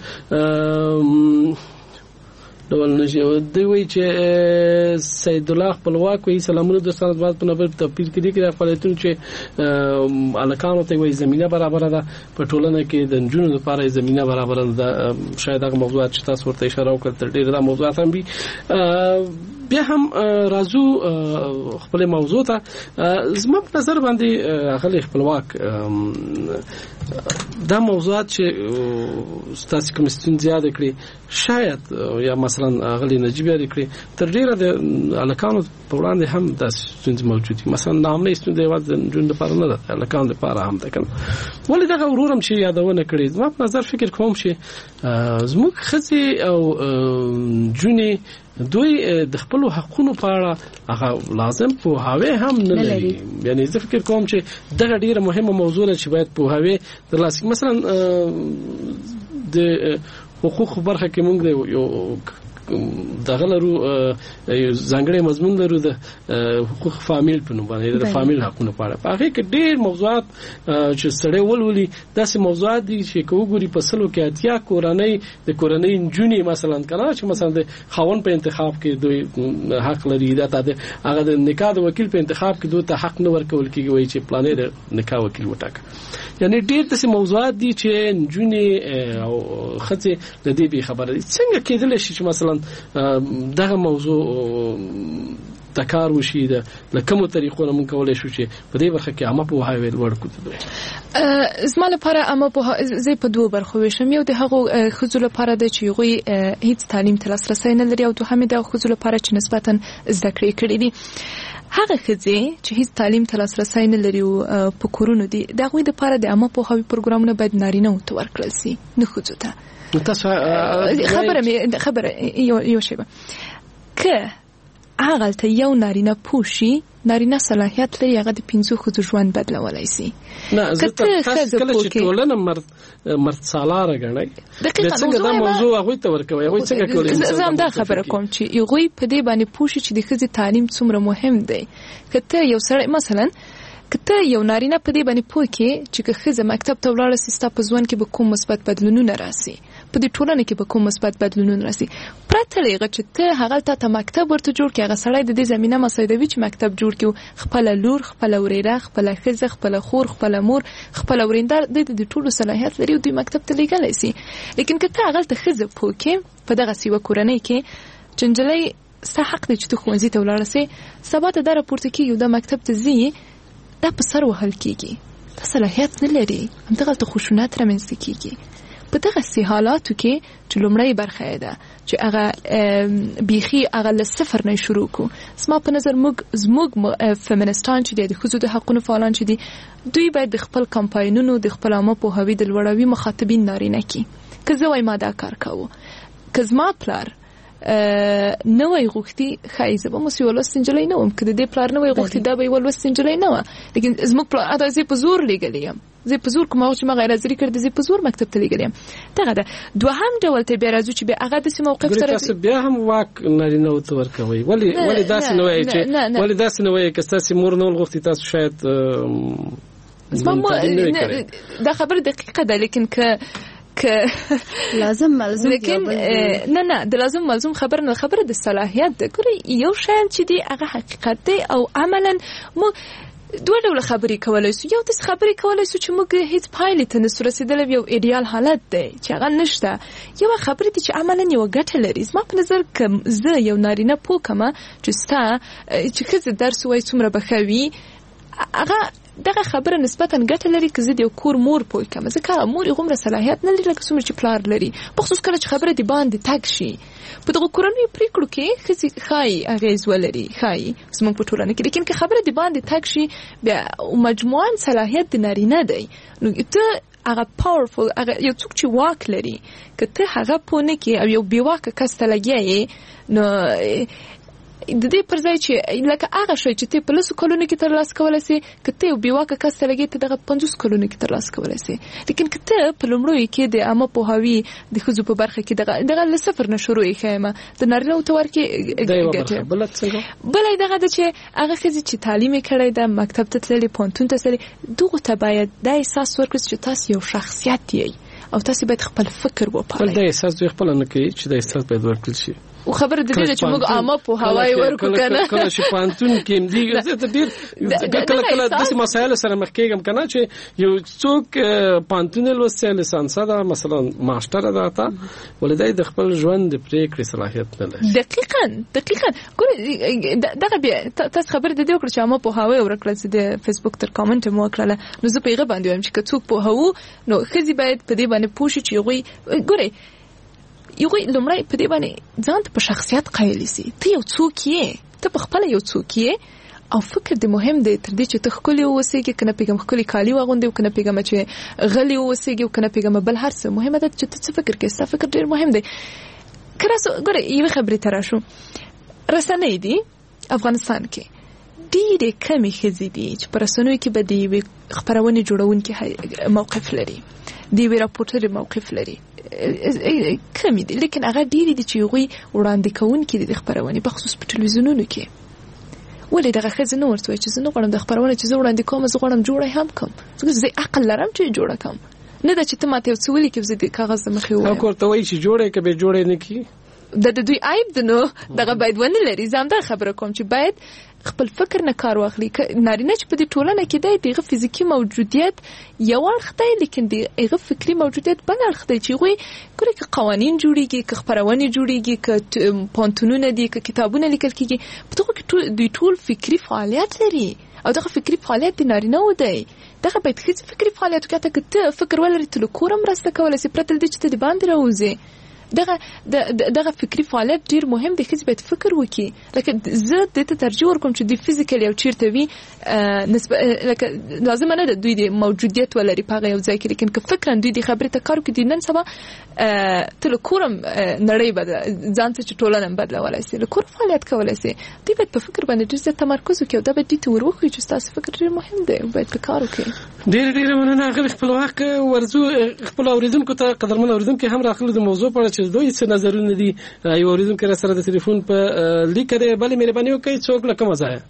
Speaker 6: ډول نشي دوی وی چې سید الله خپلواک وی سلامونه دوستانو باید په نوبت تپیل کړي چې خپلتون چې الکانو ته وی زمينه برابر ده په ټولنه کې د جنونو لپاره زمينه برابر ده. شاید هغه موضوعات چې تاسو ورته اشاره وکړه تر ډیره د موضوعات هم بي بیا هم راځو خپل موضوع ته. زما په نظر باندې خپل خپلواک دا موضوعات چې تاسو کوم ستون زیاده کړی شاید یا مثلا غلی نجیب یاد کړی تر ډیره د الکانو په وړاندې هم د ستون موجود دي. مثلا نامه ستون دی واځ جون د پاره نه ده الکانو د پاره هم ده کنه ولې دا ورورم چې یادونه کړی. زما په نظر فکر کوم چې زموږ خزي او جونی دوی د خپل حقوقو په اړه هغه لازم په هاوی هم نه لري. یعنی زه فکر کوم چې دغه ډیره مهمه موضوع ده چې باید په هاوی د لاس مثلا د حقوق برخه کې موږ یو دغه لرو ځانګړی مضمون لرو د حقوق فامیل په نوم باندې د فامیل حقوقو په اړه. هغه کې ډېر موضوعات چې سړی ولولي داسې موضوعات دي چې کوګوري په سلو کې اتیا کورنۍ د کورنۍ جونې مثلا کړه چې مثلا د خاون په انتخاب کې دوی حق لري دا ته هغه د نکاح د وکیل په انتخاب کې دوی ته حق نه ورکول کیږي وایي چې پلانې د نکاح وکیل وټاکه. یعنی ډېر داسې موضوعات دي چې جونې او خځې د دې به خبره دي. څنګه کېدل شي چې مثلا مثلا دغه موضوع د کار وشي د لکمو طریقو نه مونږ کولای شو چې په دې برخه کې عامه پوهاوی لوړ کړو.
Speaker 7: زما لپاره عامه پوهاوی زه په دوه برخو ویشم. یو د هغو ښځو لپاره د چې هغوی هیڅ تعلیم ته لاسرسی نه لري او دوهم د هغو ښځو لپاره چې نسبتا زده کړې کړي دي. هغه ښځې چې هیڅ تعلیم ته لاسرسی نه لري او په کورونو دي د هغوی لپاره د عامه پوهاوی پروګرامونه باید نارینه‌و ته ورکړل سي نه ښځو ته. خبره مې خبره یو یو شیبه که هغه یو نارینه پوشي نارینه صلاحیت لري هغه د پنځو ښځو ژوند بدلولای شي.
Speaker 6: نه زه تاسو کله چې ټولنه مرد مرد سالاره غنئ د څنګه دا موضوع هغه ته ورکوي هغه څنګه کوي.
Speaker 7: زه هم دا خبره کوم چې هغه په دې باندې پوښي چې د ښځې تعلیم څومره مهم دی. کته یو سره مثلا کته یو نارینه په دې باندې پوه کې چې که ښځه مکتب ته ولاړه سي ستا په ځوان کې به کوم مثبت بدلونونه راسي په دې ټولنه کې به کوم مثبت بدلونونه راسي پرته له هغه چې ته هغه ته مکتب ورته جوړ کړې هغه سړی د دې زمينه مساعدوي چې مکتب جوړ کړي خپل لور خپل وریره خپل ښځه خپل خور خپل مور خپل وریندار د دې ټولو صلاحیت لري او د مکتب ته لګلای سي. لیکن که ته هغه ته ښځه پوه کې په دغه سیوه کورنۍ کې چنجلې ستا حق دی چې ته ښوونځي ته ولاړه سي سبا ته دا راپورته کېږي دا مکتب ته ځي دا په سر وهل کېږي دا صلاحیت نه لري همدغلته خشونت رامنځته کېږي. په دغه سي حالاتو کې چې لومړی برخه ده چې هغه بیخي هغه له صفر نه شروع کو. زما په نظر موږ زموږ فیمینستان چې دي د ښځو د حقونو فعالان چې دي دوی باید د خپل کمپاینونو د خپل عامه پوهاوي د لوړوي مخاطبین نارینه کی که زه وایم ما دا کار کوو که زما پلار نوې غوښتي خایزه به مو ولوست نجلۍ نه وم که د دې پلار نوې غوښتي دا به ولوست نجلۍ نه و. لیکن زموږ پلار دا زه په زور لګلیم زه په زور کوم چې ما غیر حاضری کړ د زه په زور مکتب ته لګلیم. دغه ده دوهم ډول ته بیا راځو چې بیا هغه د سیمه موقف سره
Speaker 6: تاسو بیا هم واک نارینه او ته ورکوي ولی ولی داسې نه وایي چې ولی داسې نه وایي که تاسو مور نه غوښتي تاسو شاید
Speaker 7: دا خبره دقیقه ده. لیکن که که
Speaker 8: لازم ملزم
Speaker 7: لیکن نه نه د لازم ملزم خبر نه خبره د صلاحیت ده. ګوري یو شان چې دی هغه حقیقت دی او عملا مو دوه ډول خبرې کولای سو. یو د خبرې کولای سو چې موږ هیڅ پایلې ته نسو رسیدلې یو ایډیال حالت دی چې هغه نشته. یو خبرې چې عملا یو ګټه لري. زما په نظر کوم زه یو نارینه پوه کما چې ستا چې خزه درس وای څومره بخوي هغه دغه خبره نسبتا ګټه لري که زه د کور مور پوه کم ځکه مور غومره صلاحیت نه لري لکه څومره چې پلار لري په خصوص کله چې خبره دی باندې تګ شي په دغه کورنۍ پریکړو کې خزي خای اغیز ولري خای زموږ په ټولنه کې. لیکن که خبره دی باندې تګ شي بیا مجموعاً صلاحیت د نارینه دی نو ته هغه پاورفل هغه یو څوک چې واک لري که ته هغه پوه نه کې او یو بې واکه کس ته لګیا نو د دې پر ځای چې لکه هغه شی چې ته په لسو کلونو کې ترلاسه کولی سې که ته یو بېواکه کس ته لګې ته دغه پنځوس کلونو کې ترلاسه کولی سې. لیکن که ته په لومړیو کې د عامه پوهاوي د ښځو په برخه کې دغه دغه له صفر نه شروع یې ښیمه د نارینهو ته ورکې ګټې بله یې دغه ده چې هغه ښځې چې تعلیم یې کړی ده مکتب ته تللې پوهنتون ته تللې دغو ته باید دا احساس ورکړي چې تاسو یو شخصیت یې او تاسو باید خپل فکر وپالئ.
Speaker 6: دا احساس دوی خپل نه کوي چې دا احساس باید ورکړل شي.
Speaker 7: او خبره د دې چې موږ عامه په هوای ورکو کنه
Speaker 6: کله چې پانتون کې دی زه ته ډیر کله کله د مسایل سره مخ کېږم کنه چې یو څوک پانتون لوسته لیسانس دا مثلا ماستر دا تا ولدای د خپل ژوند د پریکړې صلاحیت نه لري.
Speaker 7: دقیقاً دقیقاً ګور دغه بیا تاسو خبره د دې وکړه چې عامه په هوای ورکړل چې د فیسبوک تر کامنټ مو وکړه نو زه پیغه باندې وایم چې څوک په هوو نو خزي باید په دې باندې پوښي چې غوي ګوري یو لومړی په دې باندې ځان ته په شخصیت قایل سي ته یو څوک یې ته په خپل یو څوک یې او فکر دې مهم دی تر دې چې ته ښکلي اوسېږي کنه پیغام ښکلي کالي واغوندې کنه پیغام چې غلي اوسېږي کنه پیغام بل هر څه مهمه ده چې ته څه فکر کوې ستا فکر ډېر مهم دی. کراسو ګوره یوه خبرې ته راشو رسنۍ دي افغانستان کې ډېرې کمې ښځې دي چې په رسنیو کې به د یوې خپرونې جوړونکي موقف لري د یوې راپورټرې موقف لري کمی دي لیکن هغه ډېری دي چې هغوی وړاندې کوونکي دي د خپرونې په خصوص په ټلویزیونونو کې. ولې دغه ښځې نه ورته وایي چې زه نه غواړم د خپرونه چې زه وړاندې کوم زه غواړم جوړه هم کوم ځکه زه عقل لرم چې جوړه کوم نه ده چې ته ماته یو څه ولیکې زه د کاغذ د مخې ووایم
Speaker 6: او ورته وایي چې جوړه یې که بې جوړه یې نه کړي
Speaker 7: د دوی عیب د نو دغه باید ونه لري. زه همدا خبره کوم چې باید خپل فکر نه کار واخلي. نارینه چې په دې ټولنه کې دی دغه فزیکی موجودیت یو اړخ دی، لیکن دغه فکری موجودیت بل اړخ دی چې غوي ګوري که قوانین جوړیږي، که خبرونه جوړیږي، که پونتونونه دي، که کتابونه لیکل کیږي، په دغه کې دوی ټول فکری فعالیت لري او دغه فکری فعالیت د نارینه و دی. دغه باید هیڅ فکری فعالیت وکړي که ته فکر ولري ته له کوره مرسته کولی شي پرته له دې چې ته د باندې راوځې. دغه دغه فکری فعالیت ډیر مهم دی. ښځې باید فکر وکړي. لکه زه دې ته ترجیح ورکوم چې دوی فزیکلی او چیرته وي لکه لازمه نه ده دوی د موجودیت ولري په هغه یو ځای کې، لیکن که فکرا دوی د خبرې ته کار وکړي نن سبا ته له کوره نړۍ بدله ځان ته چې ټولنه بدلولی شي، له کوره فعالیت کولی شي. دوی باید په فکر باندې ډېر زیات تمرکز وکړي او دا باید دوی ته ور وښیي چې ستاسو فکر ډېر مهم دی او باید په کار وکړي.
Speaker 6: ډېره ډېره مننه. هغه خپل وخت ورځو خپل اوریدونکو ته قدرمن اوریدونکو هم راغلي د موضوع په اړه چې دوی څه نظرونه دي. یو اوریدونکو را سره د ټلیفون په لیک دی. بلې مهرباني وکړئ څوک له کومه ځایه؟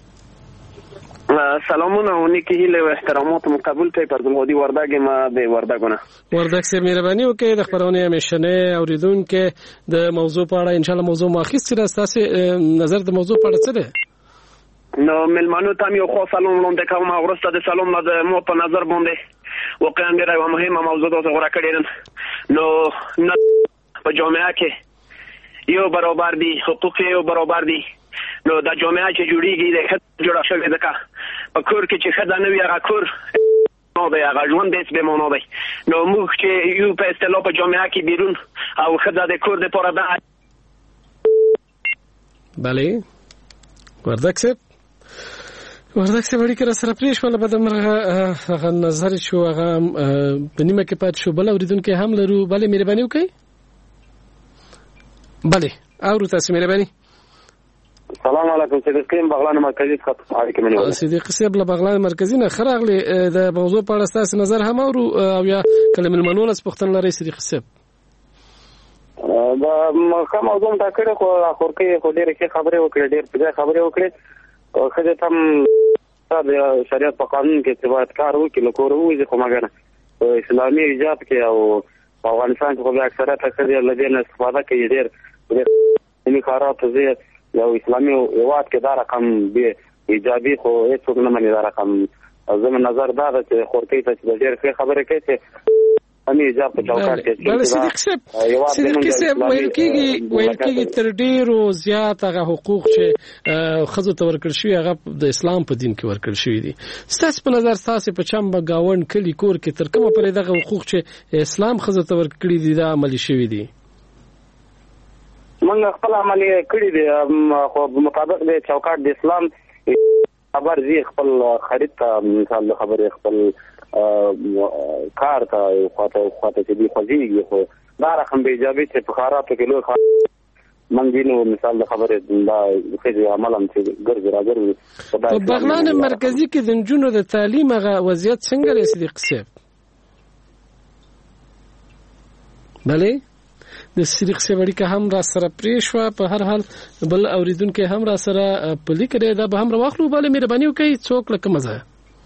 Speaker 14: سلامونه او نیکی هیله و احترامات مو قبول کړئ. پرګلهادي وردګ ما د وردګونه.
Speaker 6: وردګ سره مهرباني وکړئ د خبرونه همیشنه اوریدونکو د موضوع په اړه ان شاء الله موضوع ماخذ سره تاسو نظر د موضوع په اړه څه دی؟
Speaker 14: نو ملمانو ته یو خاص سلام وړاندې کوم. ورسته د سلام نه د مو په نظر باندې واقعا ډېره یوه مهمه موضوع ده غوړه کړې نن. نو په جامعه کې یو برابر دي، حقوق یو برابر دي. نو د جامعه چې جوړیږي د ښځو جوړه شوې ده په کور کې چې ښځه نه وي هغه کور نه دی، هغه ژوند هېڅ بې معنا دی. نو موږ چې یو په اصطلاح په جامعه کې بیرون او ښځه د کور دپاره ده.
Speaker 6: بلې وردګ صاحب وردګ صاحب اړیکه را سره پرې شوله. بدمرغه هغه نظر شو هغه په نیمه کې پاتې شو. بل اورېدونکی هم لرو. بلې مهرباني وکړئ. بلې اورو تاسو مهرباني.
Speaker 14: سلام علیکم. صدیق قیم بغلان مرکزی خط اړیکه مې نیولې.
Speaker 6: صدیق صاحب له بغلان مرکزی نه خراغلی د موضوع په اړه تاسو نظر هم اورو او یا کله ملمنو لاس پختن لري. صدیق صاحب
Speaker 14: دا مخه موضوع تا کړه خو اخر کې خو ډېر ښه خبرې وکړې، ډېر څه خبرې وکړې. خو ته هم د شریعت په قانون کې چې باید کار وکړي له کوره وځي، خو مګر اسلامي ایجاب کې او په افغانستان کې خو بیا اکثریت ښځې له دې نه استفاده کوي. ډېر ډېر کارات زه یو اسلامي هیواد کې دا رقم به ایجابي خو هیڅوک نه مني. دا رقم زموږ نظر دا ده چې خورتي ته چې ډېر ښه خبرې کوي چې امي ایجاب په چوکاټ کې
Speaker 6: بل صدیق صاحب صدیق صاحب ویل کېږي ویل کېږي تر ډېرو زیات هغه حقوق چې ښځو ته ورکړل شوي هغه د اسلام په دین کې ورکړل شوي دي. ستاسو په نظر تاسو په چمبه گاوند کلی کور کې تر کومه پورې دغه حقوق چې اسلام ښځو ته ورکړي دي دا عملي شوي دي؟
Speaker 14: موږ خپل عملي کړی دی خو مطابق د چوکاټ د اسلام خبر زی خپل خرید ته مثال د خبرې خپل کار ته خاطر خاطر چې دی خوځيږي خو دا رقم به ایجابي چې په خاراتو کې لوی منګینو مثال د خبرې دا خېږي عملاً چې ګرځي راګرځي.
Speaker 6: په بغلان مرکزی کې د نجونو د تعلیم هغه وضعیت څنګه دی صدیق صاحب؟ بله د صدیق صاحب اړیکه هم را سره پرې شوه. په هر حال بل اوریدونکي هم را سره په لیک لري. دا به هم راواخلو. بله مهرباني وکړئ څوک له کومه ځایه؟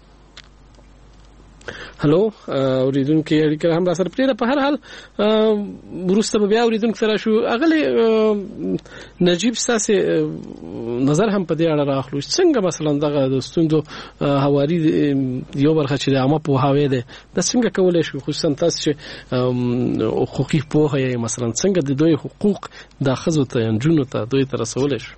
Speaker 6: هلو اوریدونکو اړیکه هم را سره پرې ده. په هر حال وروسته به بیا اوریدونکو سره شو. اغلی نجیب ستاسو نظر هم په دې اړه راخلو څنګه مثلا دغه د ستوندو هواري یو برخه چې د عامه په هاوی ده د څنګه کولای شو خصوصا تاسو چې حقوقي پوهه یې مثلا څنګه د دوی حقوق د ښځو ته انجونو ته دوی ته رسول شي؟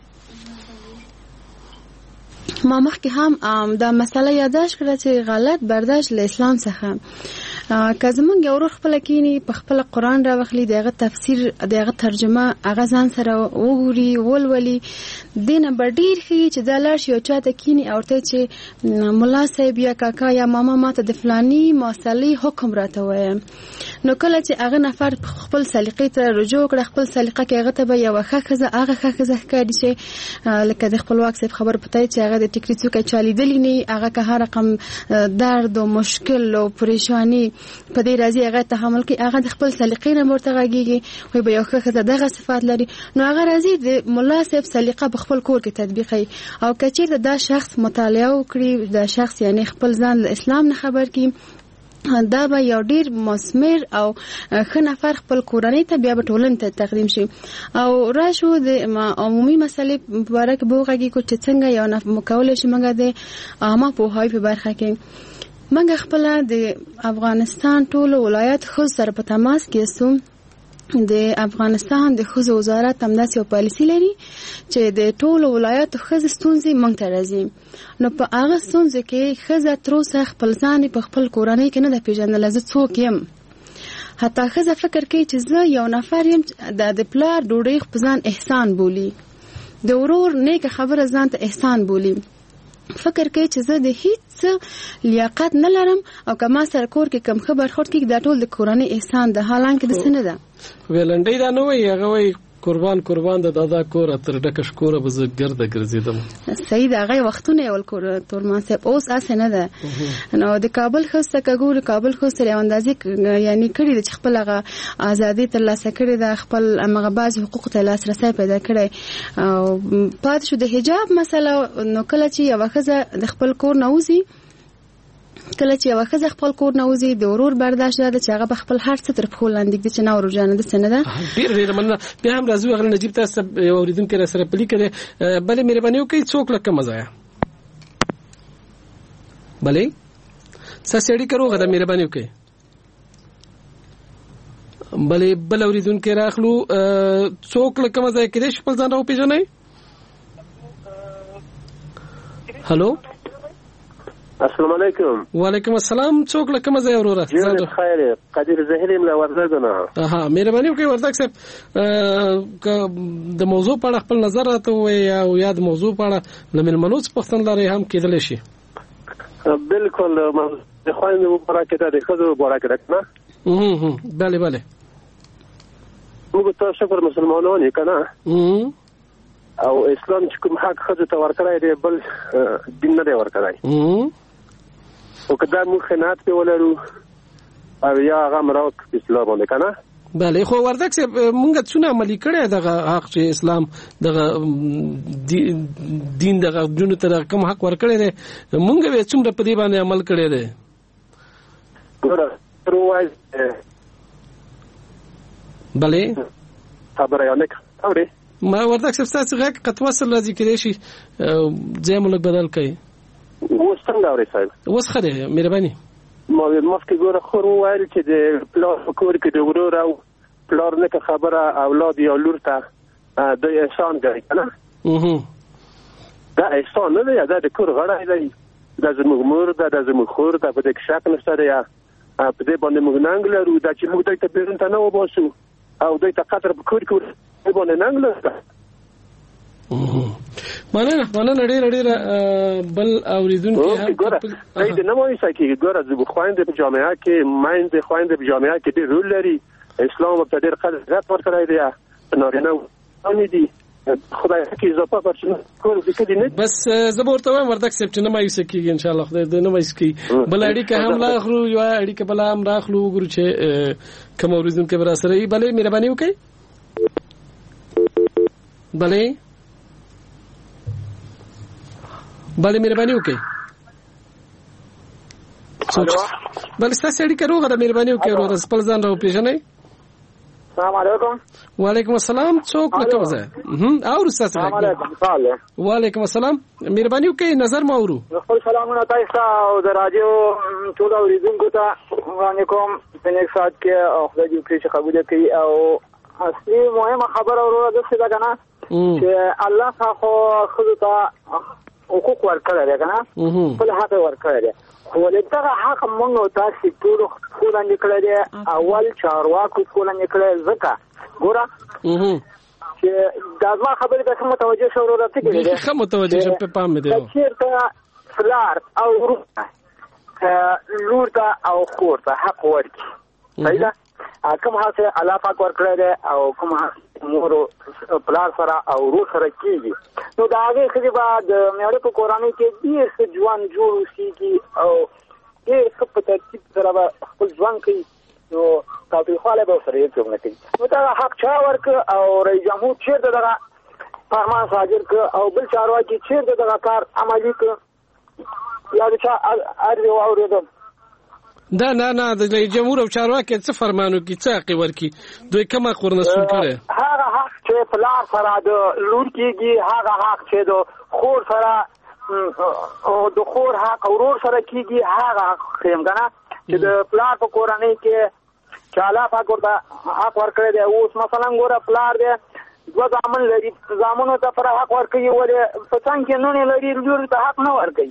Speaker 8: ما مخکې هم دا مسله یاداش کړه چې غلط برداشت له اسلام څخه که زمونږ یو ورور خپله کینی په خپله قرآن راوخلي د هغه تفسیر د هغه ترجمه هغه ځان سره وګوري ولولي دې نه به ډېر ښه چې دا لاړ شي یو چا ته کیني او ورته چې ملا صاحب یا کاکا یا ماما ما ته د فلاني مسلې حکم راته وایه نو کله چې هغه نفر خپل سلیقې ته رجوع کړه خپل سلیقه کې هغه ته به یوه ښه ښځه هغه ښه ښځه ښکاري چې لکه د خپلواک صاحب خبر پته چې هغه د ټیکري څوکه چا لیدلي نه هغه که هر رقم درد او مشکل او پریشانی په دې راځي هغه تحمل کوي هغه د خپل سلیقې نه ورته غږیږي خو به یو ښه ښځه دغه صفات لري نو هغه راځي د ملا صاحب سلیقه په خپل کور کې تطبیقوي او که چېرته دا شخص مطالعه وکړي دا شخص یعنی خپل ځان له اسلام نه خبر کړي دا به یو ډیر مسمر او ښه نفر خپل کورنۍ ته بیا به ټولنې ته تقدیم شي. او راشو د عمومي مسلې په باره کې به وغږیږو چې څنګه یو نفر کولی شي موږ د عامه پوهاوي په برخه کې موږ خپله د افغانستان ټولو ولایت ښځو سره په تماس کې یو. د افغانستان د ښځو وزارت همداسې یو پالیسي لري چې د ټولو ولایاتو ښځې ستونزې موږ ته راځي. نو په هغه ستونزو کې ښځه تر اوسه خپل ځان په خپل کورنۍ کې نه ده پېژندلی زه څوک یم. حتی ښځه فکر کوي چې زه یو نفر یم د پلار ډوډۍ په ځان احسان بولي، د ورور نیکه خبره ځان ته احسان بولي، فکر کوي چې زه د هیڅ لیاقت نه لرم او که ما سره کور کې کم ښه برخورد کېږي دا ټول د کورنۍ احسان ده، حالانکې داسې نه ده.
Speaker 6: ویلنډۍ دا نه وایي، هغه وایي قربان قربان د دادا کوره تر ډکه شکوره به زه ګرده ګرځېدم. صحیح ده، هغه وختونه یې ول تورمان صاحب، اوس هسې نه ده. نو د کابل ښځو ته که ګورو، کابل ښځو سره یو اندازې یعنې کړي ده چې خپل هغه ازادي ترلاسه کړې ده، خپل همغه بعضې حقوقو ته لاسرسی پیدا کړی. او پاتې شو د حجاب مسله. نو کله چې یوه ښځه د خپل کور نه وځي کله چې یوه ښځه خپل کور نه وځي د ورور برداشت دا ده چې هغه به خپل هر څه تر پښو لاندې ږدي چې نه ورور جانه داسې نه ده. ډېر ډېره مننه. بیا هم راځو هغه نجیب تاسو یو اورېدونکی را سره پلي کړی. بلې مهرباني وکړئ څوک له کومه ځایه؟ بلې ستاسې اړیکه روغه ده، مهرباني وکړئ. بلې بل اورېدونکی راخلو. څوک له کومه ځایه کېدای شي خپل ځان را وپېژنئ؟ هلو
Speaker 15: السلام علیکم.
Speaker 6: وعلیکم السلام. څوک له کومه ځایه وروره؟
Speaker 15: جوړ خیر. قدیر زهیر یم له وردګو نه.
Speaker 6: اها مهرباني وکړئ وردګ صاحب د موضوع په اړه خپل نظر راته ووایئ او یا د موضوع په اړه له مېلمنو څه پوښتنه لرئ هم کېدلی شي.
Speaker 15: بالکل د خویندو مبارکه ده، د ښځو مبارکه ده که نه؟
Speaker 6: بله بله.
Speaker 15: موږ ته شکر مسلمانان یې که نه؟ او اسلام چې کوم حق ښځو ته ورکړی دی بل دین نه دی ورکړی. او که دا موږ خناعت پې ولرو او یا هغه مراوت په اسلام باندې که نه؟
Speaker 6: بله. خو وردګ صاحب مونږ څونه عملي کړی دغه حق چې اسلام دغه دین دغه جنو ته دغه کوم حق ورکړی دی مونږ به څومره په دې باندې عمل کړی دی؟ بله
Speaker 15: خبره یو نه اورې
Speaker 6: ما وردګ صاحب ستاسو غږ قطع وصل راځي کېدای شي ځای مو لږ بدل کړئ.
Speaker 15: اوس څنګه اورې صاحب؟
Speaker 6: اوس ښه دی مهرباني.
Speaker 15: ما مخکې ګوره خور وویل چې د پلار په کور کې د ورور او پلار نیکه خبره اولاد یا لور ته دوی احسان کوي که نه؟ دا احسان نه دی، دا د کور غړی دی، دا زموږ مور ده، دا زموږ خور ده، په دې کې شک نشته دی. په دې باندې موږ ننګ لرو دا چې موږ دوی ته بیرون ته نه وباسو او دوی ته قدر په کور کې باندې ننګ لرو.
Speaker 6: مننه مننه ډېره ډېره. بل اورېدونکي هم
Speaker 15: ګوره دی د نه وایي کېږي. ګوره زموږ خویندې په جامعه کې میندې خویندې په جامعه کې ډېر رول لري. اسلام ورته ډېر قدر عزت ورکړی دی. نارینه ونې دي خدای کې اضافه پرچونه کول ذکرې نه.
Speaker 6: بس زه به ورته وایم وردګ صاحب چې نه مایوسه کېږي انشاءالله خدای دې نه مایوس کړي. بله اړیکه هم راخلو یوه اړیکه بله هم راخلو وګورو چې کوم اورېدونکی به راسره وي. بلې مهرباني وکړئ. بلې بله مهرباني وکړئ. بله ستاسې اړیکه روغه ده، مهرباني وکړئ وروره خپل ځان را وپېژنئ.
Speaker 16: السلام علیکم.
Speaker 6: وعلیکم السلام. څوک له کومه ځایه؟ اورو ستاسې غږ. وعلیکم السلام. مهرباني وکړئ نظر مو اورو.
Speaker 16: خپل سلامونه تاسو ته او د راډیو ټولو اورېدونکو ته وړاندې کوم په نیک ساعت کې او خدای دې وکړي چې قبوله کړي. او اصلي مهمه خبره وروره داسې ده که نه چې الله خو ښځو ته حقوق ورکړی دی که نه، خپل حق یې ورکړی دی. خو د دغه حق موږ او تاسې ټولو پښو لاندې کړی دی. اول چارواکو پښو لاندې کړی ځکه ګوره چې دا زما خبرې ته ښه متوجه شه وروره ته کېدی
Speaker 6: ښه متوجه شم په پام مې دی.
Speaker 16: که چېرته پلار او ورور ته لور ته او خور ته حق ورکړي صحیح ده کوم حق الله پاک ورکړی دی او کوم حق مور پلار سره او ورور سره کېږي نو د هغې ښځې به د مېړه په کورنۍ کې ډېر ښه ژوند جوړ اوسېږي او ډېر ښه په ترتیب سره به خپل ژوند کوي نو تاوتریخوالی به ورسره هېڅوک نه کوي. نو دغه حق چا ورکړه او رئیس جمهور چېرته دغه فرمان صادر کړه او بل چارواکي چېرته دغه کار عملي کړه یا د چا هر یو واورېدل.
Speaker 6: دا نه نه د جمهور او چارواکي څه فرمانو کې څه حق ورکي دوی کومه خورنسول کړي
Speaker 16: هغه حق چې پلار سره د لور کېږي هغه حق چې د خور سره او د خور حق ورور سره کېږي هغه حق خیم کنه چې د پلار په کورنۍ کې چې الله پاک ورته حق ورکړی دی. اوس مثلا ګوره پلار دی دوه زامن لري زامنو ته پر حق ورکوي ولې په څنګ کې نونې لري لور ته حق نه ورکوي.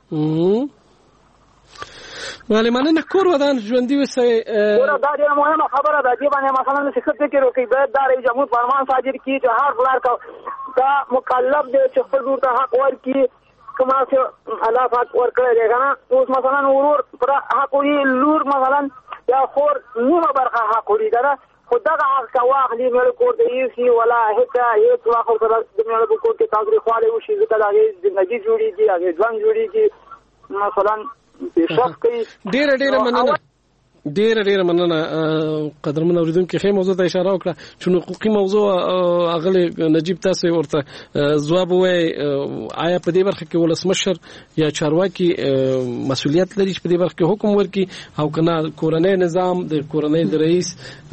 Speaker 6: مالې مننه کور ودان ژوندي اوسئ.
Speaker 16: ګوره دا ډېره مهمه خبره ده دې باندې مثلا چې ښه فکر وکړي باید دا رئیس جمهور فرمان صادر کړي چې هر پلار دا مکلف دی چې خپل لور ته حق ورکړي کومه چې الله پاک ورکړی دی که نه. اوس مثلا ورور پر حق وي لور مثلا یا خور نیمه برخه حق وړي که نه خو دغه حق که واخلي مېړه کور ته ایسي ولا هېڅ هېڅ واخل سره د مېړه په کور کې تاوتریخوالی وشي ځکه د هغې زندګي جوړېږي هغې ژوند جوړېږي مثلا پیشرفت کوي.
Speaker 6: ډېره ډېره مننه ډیره ډیره مننه قدرمن اوریدونکو ښه موضوع ته اشاره وکړه چې حقوقي موضوع اغلی نجیب تاسو ورته ځواب وای آیا په دې برخه کې ولسمشر یا چارواکي مسؤلیت لري چې په دې برخه کې حکم ورکړي او کنه کورنۍ نظام د کورنۍ د رئیس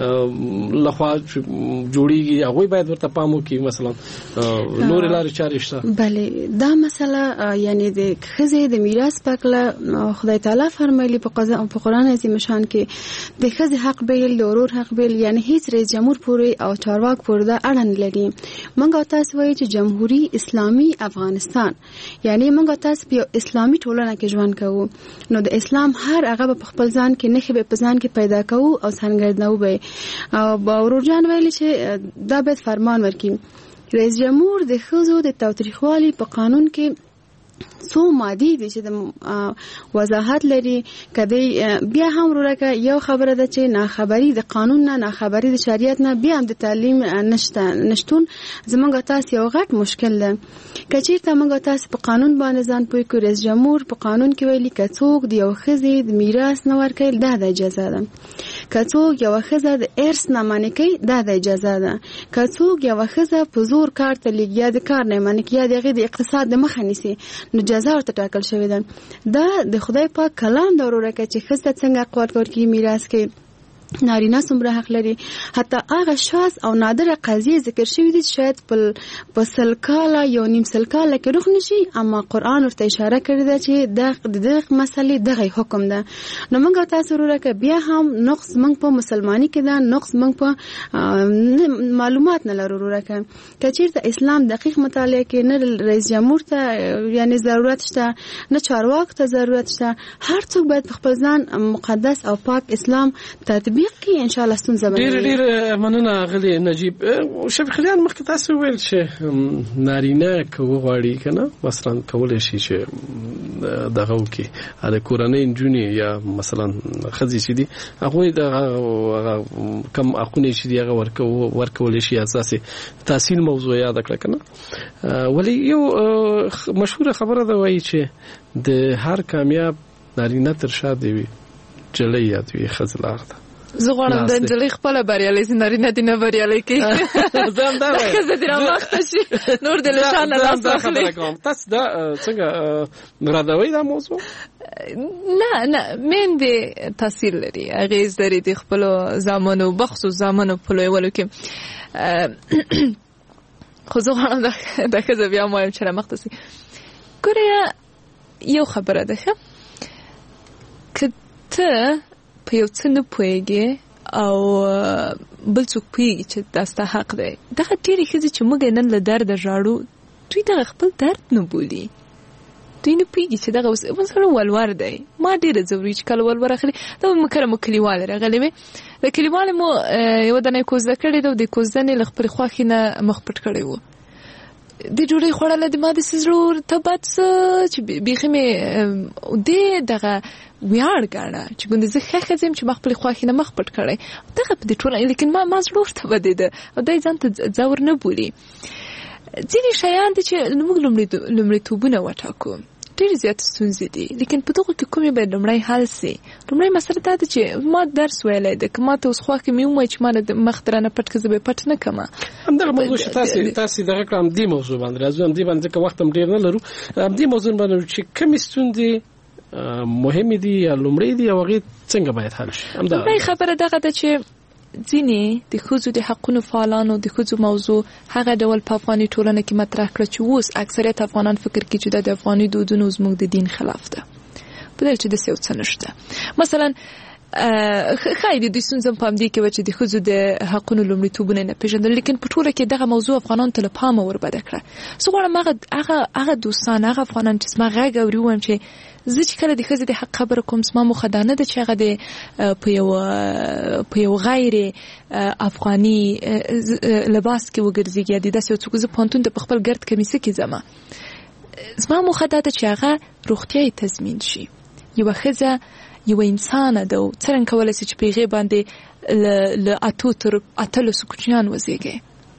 Speaker 6: لخوا جوړیږي هغه باید ورته پام وکړي مثلا نور لارې چارې شته.
Speaker 8: بله دا مسله یعنی د ښځې د میراث په اړه خدای تعالی فرمایلی په قرآن عظیم شان کې د ښځې حق بیل د ورور حق بیل یعنی هیڅ رئیس جمهور پورې او چارواک پورې دا اړه نه لري. موږ تاسو وایي چې جمهوریت اسلامي افغانستان یعنی موږ تاسو په اسلامي ټولنه کې ژوند کوو نو د اسلام هر هغه په خپل ځان کې نخې په ځان کې پیدا کوو او څنګه به او ورور جان ویل چې دا به فرمان ورکړي. رئیس جمهور د ښځو د تاوتریخوالي په قانون کې څو مادي دي چې د وضاحت لري کدی بیا هم ورکه یو خبره ده چې ناخبري د قانون نه ناخبري د شریعت نه بیا هم د تعلیم نشته نشتون زمونږ تاسو یو غټ مشکل ده. کچیرته موږ تاسو په قانون باندې ځان پوي کو رئیس جمهور په قانون کې ویلي کڅوک دی یو خزي د میراث نه ورکړي دا د اجازه ده کڅوک یو خزه د ارث نه معنی کوي دا د اجازه ده کڅوک یو خزه په زور کار ته لګیا د کار نه معنی کوي دغه د اقتصاد د مخه نیسي نو جزا ورته ټاکل شوی ده. دا د خدای پاک کلام دا ورکه چې خزه څنګه اقوال کوي میراث کې نارینه څومره حق لري. حتی هغه شاذ او نادره قضیه ذکر شوی دي شاید په سل کاله یو نیم سل کاله کې روح نشي اما قرآن ورته اشاره کړی ده چې دغه دغه مسلې دغه حکم ده. نو موږ تاسو ورکه بیا هم نقص موږ په مسلمانی کې ده نقص موږ په معلومات نه لرو ورکه کچیرته اسلام دقیق مطالعه کې نه رئیس جمهور ته یعنی ضرورت شته نه چارواک ته ضرورت شته هر څوک باید خپل ځان مقدس او پاک اسلام تطبیق کې ان شاء الله ستونزه باندې
Speaker 6: ډیر ډیر مننه غلی نجیب شفیق خلیان مخکې تاسو ویل چې نارینه کوو غواړي کنه مثلا کولای شي چې دغه وکي د کورنۍ جونی یا مثلا خزي چې دي هغه د کم اخونی چې دی هغه ورکو ورکول شي اساسي تحصیل موضوع یاد کړه کنه ولی یو مشهور خبره ده وایي چې د هر کامیاب نارینه تر شا دی جلې یاد وي خزلار ده
Speaker 7: زه غواړم د نجلۍ خپله بریالۍ سي نارینه دې نه بریالۍ کوي
Speaker 6: زم دا وایي
Speaker 7: ښځه دې راوخته شي نور دې له شانه لاس واخلي.
Speaker 6: تاسو دا څنګه رادوي دا موضوع
Speaker 7: نه نه میندې تحصیل لري اغېز لري د خپلو زامنو بخصوص زامنو په لویولو کې خو زه غواړم دا ښځه بیا هم وایم چې رامخته سي. ګوره یو خبره ده ښه که ته په یو څه نه پوهېږې او بل څوک پوهېږي چې دا ستا حق دی دغه ډېرې ښځې چې موږ نن له درده ژاړو دوی دغه خپل درد نه بولي دوی نه پوهېږي چې دغه اوس مثلا ولور دی ما ډېره ځوروي چې کله ولور اخلي دا به مو کله مو کلیواله راغلی وې د کلیوالې مو یوه دانه یې کوزده کړې ده او د کوزدنې له خپلې خوښې نه مخ پټ کړی و د ډوډۍ خوړله د ما داسې زړه ورته بد څه چې بیخي مې دې دغه ویاړ ګاڼه چې ګوندې زه ښه ښځه یم چې ما خپلې خوښې نه مخ پټ کړی دغه په دې ټولنه لیکن ما ما زړه ورته بدېده او دی ځان ته ځور نه بولي. ځینې شیان دي چې موږ لومړیتوبونه وټاکو ډېرې زیاتې ستونزې دي لیکن په دغو کې کومې باید لومړی حل سي. لومړی مسله دا ده چې ما درس ویلی ده که ما ته اوس خوښې مې ووایي چې ما نه مخ درانه پټ که زه به یې پټ نه کړمه
Speaker 6: همدغه موضوع چې تاسې تاسې دغه کړه همدې موضوع باندې راځو همدې باندې ځکه وخت هم ډېر نه لرو همدې موضوع باندې چې کومې ستونزې مهم دي یا لومړی دي او هغه څنګه باید حل شي. همدا
Speaker 7: خبره دغه ده چې ځینې د ښځو د حقونو فعالانو د ښځو موضوع هغه ډول په افغاني ټولنه کې مطرح کړه چې اوس اکثریت افغانان فکر کوي چې د افغاني دودونو زموږ د دین خلاف ده، په دې چې داسې یو څه نشته. مثلا ښایي د دوی ستونزه په همدې کې وه چې د ښځو د حقونو لومړیتوبونه نه پېژندل، لیکن په ټوله کې دغه موضوع افغانانو ته له پامه وربده کړه. زه غواړم هغه هغه دوستان هغه افغانان چې زما غږ اوري ووایم چې زه چې کله د ښځې د حق خبره کوم زما موخه دا نه ده چې هغه د په یو په یو غیر افغاني لباس کې وګرځېږي یا د داسې یو څوک زه پوهنتون ته په خپل ګرد کمیسه کې ځمه. زما موخه دا ده چې هغه روغتیا یې تضمین شي. یوه ښځه یو انسان ده او څرنګه کولی شي چې په هغې باندې له اتو تر اتلسو کوچنیان وزېږي.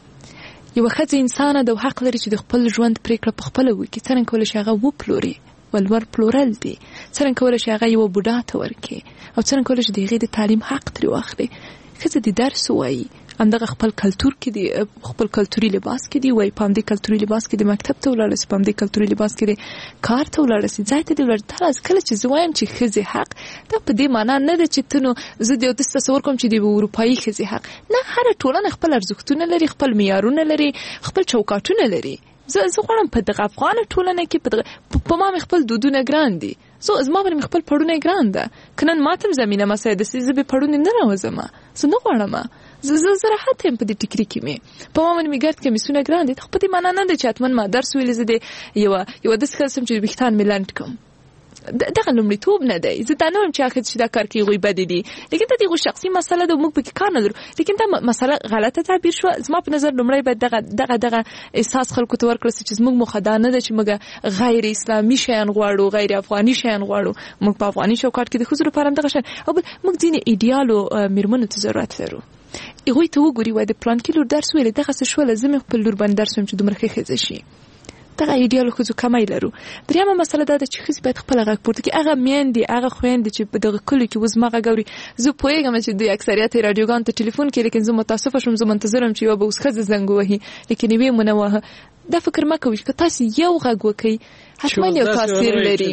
Speaker 7: یوه ښځه انسانه ده او حق لري چې د خپل ژوند پرېکړه په خپله وکړي. څرنګه کولی شي هغه وپلوري، ولور پلورل دي. څرنګه کولی شي هغه یوه بوډا ته ورکړي او څرنګه کولی شي د هغې د تعلیم حق ترې واخلي. ښځه د درس ووایي، همدغه خپل کلتور کې دی، خپل کلتوري لباس کې دی، وایي په همدې کلتوري لباس کې د مکتب ته ولاړه سي، په همدې کلتوري لباس کې د کار ته ولاړه سي، ځای ته دې ولاړه. دا کله چې زه وایم چې ښځې حق، دا په دې معنا نه ده چې ته نو زه د یو داسې تصور کوم چې د اروپایي ښځې حق نه. هره ټولنه خپل ارزښتونه لري، خپل معیارونه لري، خپل چوکاټونه لري. زه زه غواړم په دغه افغانه ټولنه کې په ما مې خپل دودونه ګران دي، زه زما باندې مې خپل پړونه ګران ده. که نن ما ته هم زمینه مسایه داسې زه بې پړونې نه راوځم، زه نه غواړم. زه زه زه راحت یم په دې ټیکري کې مې، په ما باندې مې ګرد کمیسونه ګران دي. خو په دې معنا نه ده چې حتما ما درس ویلې زه د یوه یوه داسې ښځه سم چې ویښتان مې لنډ کړم. دغه لومړیتوب نه دی. زه دا نه وایم چې هغه ښځې چې دا کار کوي هغوی بدې دي، لیکن دا د هغوی شخصي مسله ده، موږ پکې کار نه لرو. لیکن دا مسله غلطه تعبیر شوه. زما په نظر لومړی باید دغه دغه دغه احساس خلکو ته ورکړل شي چې زموږ موخه دا نه ده چې موږ غیر اسلامي شیان غواړو، غیر افغاني شیان غواړو. موږ په افغاني چوکاټ کې د ښځو لپاره همدغه شیان، او بل موږ ځینې ایډیالو میرمنو ته ضرورت لرو. هغوی ته وګوري وایي د پلانکي لور درس ویلی، دغسې شوله، زه مې خپل لور باندې درس وایم چې دومره ښه ښځه شي. دغه ایډیالو ښځو کمی لرو. درېیمه مسله دا ده چې ښځې باید خپله غږ پورته کړي. هغه میندې، هغه خویندې چې په دغه کلیو کې اوس زما غږ اوري، زه پوهېږم چې د اکثریت راډیوګانو ته ټلیفون کوي، لیکن زه متاسفه شوم، زه منتظر یم چې یوه به اوس ښځه زنګ ووهي، لیکن یوې مو نه واهه. دا فکر مه کوئ که تاسې یو غږ وکئ حتما یو تاثیر لري.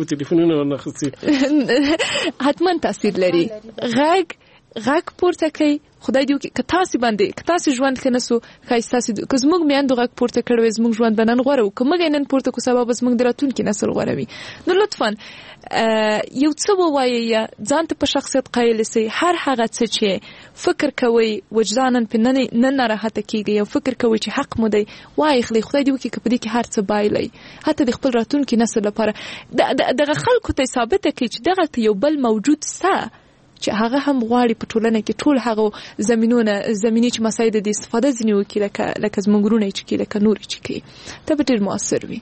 Speaker 7: حتما تاثیر لري. غږ غږ پورته کوي. خدای دې وکړي که تاسې باندې که تاسې ژوند ښه نه سو، ښایي ستاسې که زموږ میندو غږ پورته کړی وی، زموږ ژوند به نن غوره وو. که موږ یې نن پورته کړو، سبا به زموږ د راتلونکي نسل غوره وي. نو لطفا یو څه ووایئ یا ځان ته په شخصیت قایل سئ. هر هغه څه چې فکر کوئ وجداناً پې نه ناراحته کېږئ او فکر کوئ چې حق مو دی، وایې خلئ. خدای دې وکړي که په دې کې هر څه بایلئ، حتی د خپل راتلونکي نسل لپاره دغه خلکو ته یې ثابته کړئ چې دغلته یو بل موجود سته چې هغه هم غواړي په ټولنه کې ټول هغه زمینونه زمینې چې مسایل د استفاده ځینې وکړي، لکه لکه زموږ وروڼه چې کوي، لکه نور چې کوي. دا به ډېر مؤثر وي.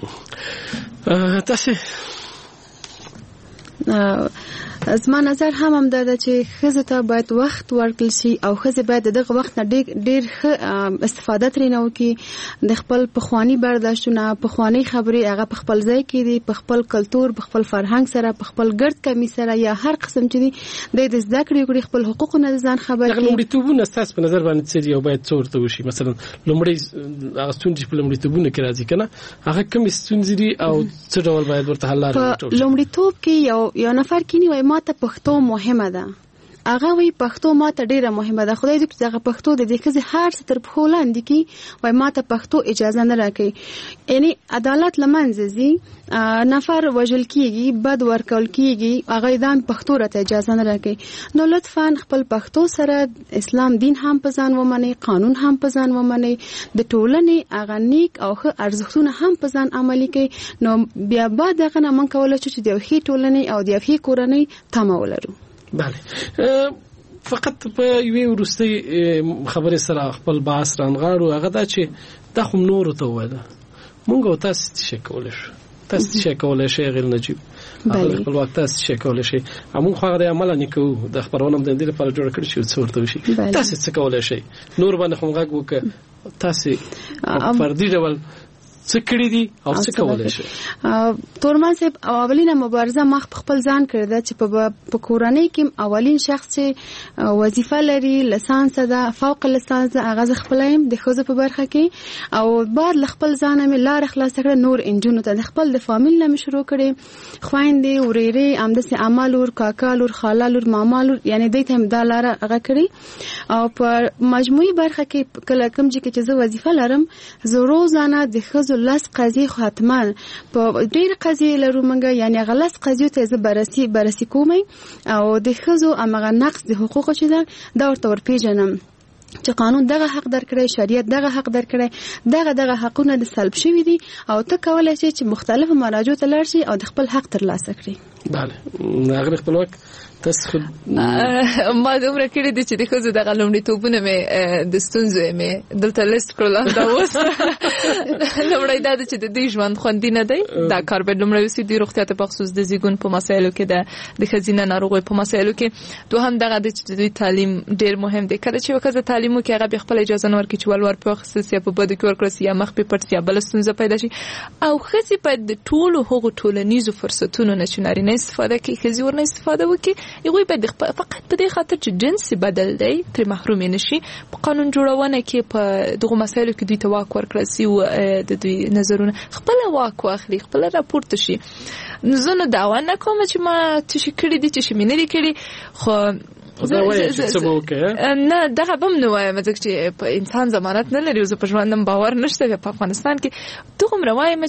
Speaker 6: تاسې
Speaker 8: زما نظر هم هم دا ده چې ښځو ته باید وخت ورکړل شي او ښځې باید دغه وخت نه ډېر ښه استفاده ترېنه وکړي. د خپل پخواني برداشتونه، پخواني خبرې هغه په خپل ځای کې دي، په خپل کلتور، په خپل فرهنګ سره، په خپل ګرد کمیس سره یا هر قسم چې دي د زده کړې وکړي، خپل حقوقونه د ځان خبر کړي.
Speaker 6: لومړیتوبونه ستاسو په نظر باندې څه دي او باید څه ورته وشي؟ مثلا لومړی هغه ستونزې په لومړیتوبونو کې راځي که نه، هغه کومې ستونزې دي او څه ډول باید ورته حل لارې ولټول شي؟ لومړیتوب کې یو یو نفر کینی وایي ما ته پښتو مهمه ده، هغه وی پښتو ما ته ډیره مهمه ده. خدای دې چې هغه پښتو د دې ښځې هر څه تر پښو لاندې کړي، وایي ما ته پښتو اجازه نه راکوي. یعنی عدالت له منځه ځي، نفر وژل کېږي، بد ورکول کېږي، هغه دام پښتو راته اجازه نه راکوي. نو لطفا خپل پښتو سره اسلام دین هم په ځان ومنئ، قانون هم په ځان ومنئ، د ټولنې هغه نیک او ښه ارزښتونه هم په ځان عملي کړئ. نو بیا بعد هغه نه موږ کولی شو چې د یو ښې ټولنې او د یو ښې کورنۍ تمه ولرو. بله، فقط په یوې وروستۍ خبرې سره خپل بحث رانغاړو، هغه دا چې دا خو نورو ته وویله، مونږ او تاسې څه شی کولی شو؟ تاسې څه شی کولی شئ غیر نجیب؟ هغه خپلواک تاسې څه شی کولی شئ؟ موږ خو هغه د عمله نه کوو، د خپرونه هم د دې لپاره جوړه کړې شوې څه ورته وشي. تاسې څه کولی شئ؟ نور باندې خو غږ وکړه، تاسې په فردي ډول څه کړی دي او څه کولای شي.
Speaker 8: تورمان صاحب اولینه مبارزه مخ خپل ځان کړی دا چې په کورنۍ کې اولین شخص چې وظیفه لري لسانس ده فوق لسانس ده هغه خپلیم د خوځ په برخه کې او بعد خپل ځان مې لار خلاص کړ نور انجونو ته خپل د فامیل نه شروع کړي خويندې ورېرې امدسه اعمالور کاکالور خالالور مامالور یعنی د ته د لار هغه کړی او په مجموعي برخه کې کله کوم چې زه وظیفه لرم زه روزانه د خوځ لاس قضیه خاتمان په ډیر قضیه لرو منګه یعنی غلس قضیه ته زه بررسي بررسي کوم او د خزو امغه نقص د حقوق چې دا ورته ور پیژنم چې قانون دغه حق درکړي شریعت دغه حق درکړي دغه دغه حقونه د سلب شوی دي او ته کولای شې چې مختلفو مراجعو ته لاړ شي او د خپل حق ترلاسه کړي.
Speaker 6: بله هغه خپلواک تاسو
Speaker 7: ما دومره کړی دي چې د خزو د غلومړیتوبونه مې د ستونزو مې دلته لیست کړل دا اوس لومړی دا چې د دې ژوند خوندي نه دی دا کار به لومړی وسی د روغتیا ته بخصوص د زیګون په مسایلو کې د د خزینه ناروغي په مسایلو کې دوهم دغه د چې د تعلیم ډیر مهم دی کله چې وکړه تعلیم کې هغه به خپل اجازه نور کې چې ولور په خصوصي په بده کې ورکړي یا مخ په پرتیا بل ستونزه پیدا شي او خزي په د ټولو هغو ټولنیزو فرصتونو نه چې نارینه استفاده کوي خزي ورنه استفاده وکړي یوه به فقط په دې خاطر چې جنس بدل دی تر محروم نشي په قانون جوړونه کې په دغه مسایلو کې دوی ته واک ورکړل سي او د دوی نظرونه خپل واک واخلي خپل راپورته شي. زه نو دعوا نه کوم چې ما چې کړی دي چې مینه کړی خو
Speaker 6: زه وایم چې څه وکړه
Speaker 7: نه دغه بم نو وایم چې په انسان ضمانت نه لري او په ژوندم باور نشته په افغانستان کې دغه مروایم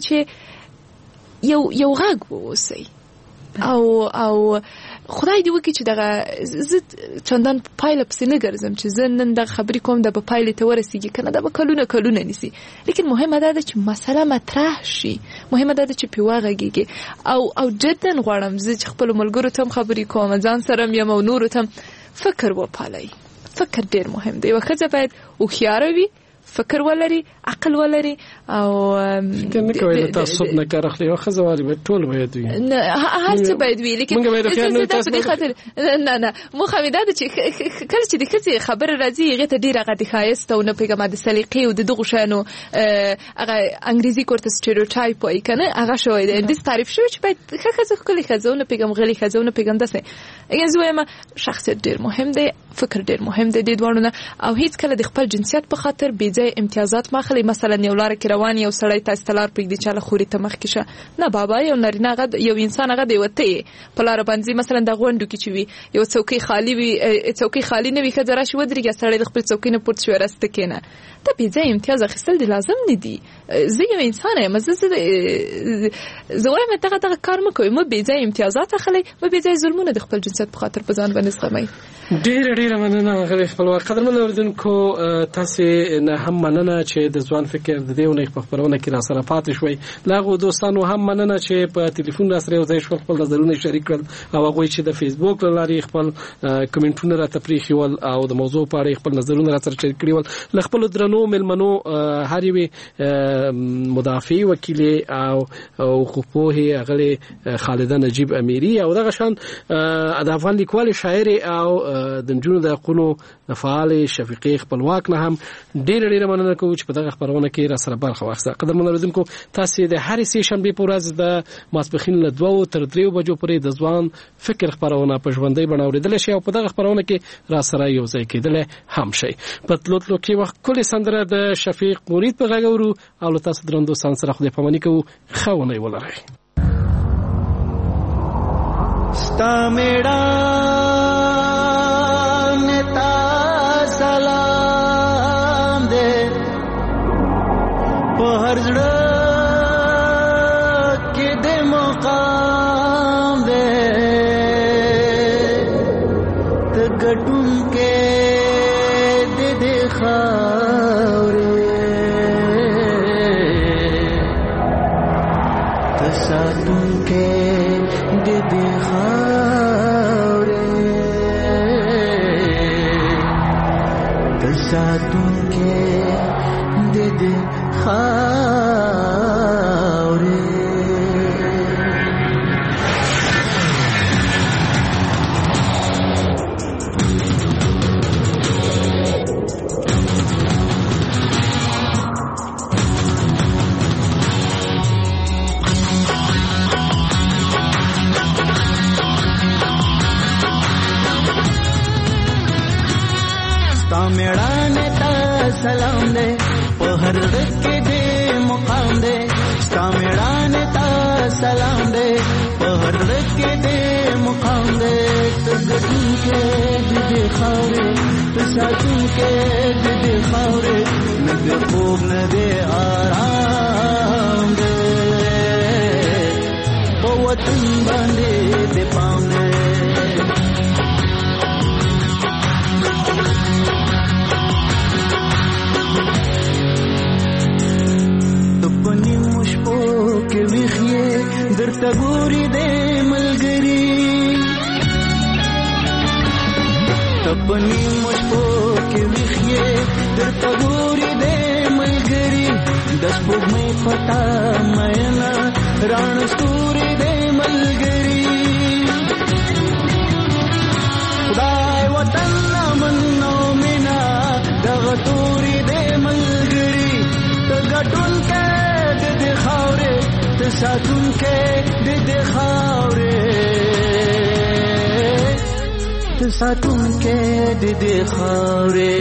Speaker 7: چې یو یو غږ ووسی او او خدای دې وکړي چې دغه زه چندان پایله پسې نه ګرځم چې زه نن دغه خبرې کوم د په پایلې ته ورسېږي که نه دا به کلونه کلونه نیسي لیکن مهمه دا ده چې مسله مطرح شي مهمه دا ده چې پې وغږېږي او او جدا غواړم زه چې خپلو ملګرو ته هم خبرې کوم ځان سره م یم او نورو ته هم فکر وپالئ فکر ډېر مهم دی یوه ښځه باید هوښیاره وي فکر ولري عقل ولري او
Speaker 6: فکر نه کوي د تعصب نه کار اخلي او خزوالي به ټول باید وي
Speaker 7: هر څه باید وي لیکن
Speaker 6: موږ باید خیال نه تاسو
Speaker 7: خاطر نه نه مو خمیده چې کله چې د خزي خبر راځي هغه ته ډیره غټي خایست او نه پیغام د سلیقې او د دغه شانو هغه انګریزي کورته سټریوټایپ وای کنه هغه شوی د دې تعریف شوی چې باید خزه خپل خزونه پیغام غلي خزونه پیغام دسه اګه زویمه شخصیت ډیر مهم دی فکر ډیر مهم دی د دوړونه او هیڅ کله د خپل جنسیت په خاطر بي امتیازات ماخلي مثلا یو لار کې روان یو سړی تاسو تلار پرې دی چې خوري ته مخ کې شه نه بابا یو نارینه غد یو انسان غد دی وته په لار باندې مثلا د غونډو کې چوي یو څوکۍ خالی وي څوکۍ خالی نه وي خځه راشي ودرېږي سړی د خپل څوکۍ نه پورته شو راسته کینه ته به ځای امتیاز اخیستل دی لازم نه دی زه یو انسان یم زه زه وایم ته دغه کار مکوئ مو به ځای امتیازات اخلي مو به ځای ظلمونه د خپل جنسیت په خاطر په ځان باندې زغمي
Speaker 6: ډیر ډیر مننه غوښتل خپل قدرمن اوریدونکو تاسو نه هم مننه چې د ځوان فکر د دیونه په خبرونه کې را سره پاتې شوي لاغو دوستانو هم مننه چې په ټلیفون را سره وځي شو خپل نظرونه شریک کړل او هغه چې د فیسبوک لاري خپل کمنټونه را تفریخي ول او د موضوع په اړه خپل نظرونه را سره شریک کړي ول خپل درنو ملمنو هر یو مدافع وکیل او او خپوه غلي خالده نجیب امیری او دغه شان د افغان لیکوال شاعر او د جنونو د قونو د فعال شفیقي خپلواک نه هم ډېر ډېر مننه کوم چې په دغه خبرونه کې را سره برخه واخیسته. قدرمن اوریدونکو تاسو د هر سې شنبه په ورځ د ماسپخین له دوه تر درې بجو پورې د ځوان فکر خبرونه په ژوندۍ بڼه اوریدل شي او په دغه خبرونه کې را سره یو ځای کېدل هم شي. په تلوتلو کې وخت کله سندره د شفیق مرید په غږورو او تاسو درندو سان سره خو د پمنې کو خونه ولري
Speaker 17: ستا میړه نتا سلام دې په هر ځړه کې دې مقام دې ته ګټون کې دې دې خاورې ته ساتون کې دې دې ساتون کے دے دے خاورے نام دے په هر غږ کې دې مقام دے ستا میړانې ته سلام دے په هر غږ کې دې مقام دے ته ګټونکی د دې خاورې ته ساتونکی د دې خاورې نه دې خوب نه دې آرام دے په وطن باندې دې پام دے تپنی مشپو کې ویخې درته ګوري دې ملګری تپنی مشپو کې ویخې درته ګوري دې ملګری د سپوږمۍ پتا مینا ران ستوري دې ملګری خدای وطن من نو مینا دغه توري دې ملګری ته ګټون کې د دې خاورې ته ساتون کې د دې خاورې ته ساتون کې د دې خاورې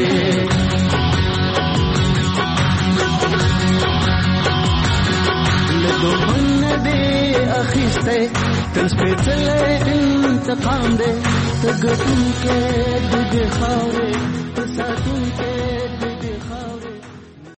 Speaker 17: له دومره دې اخیسته تل سپېڅلی انتقام دې ته ګټون کې د دې خاورې ته ساتون کې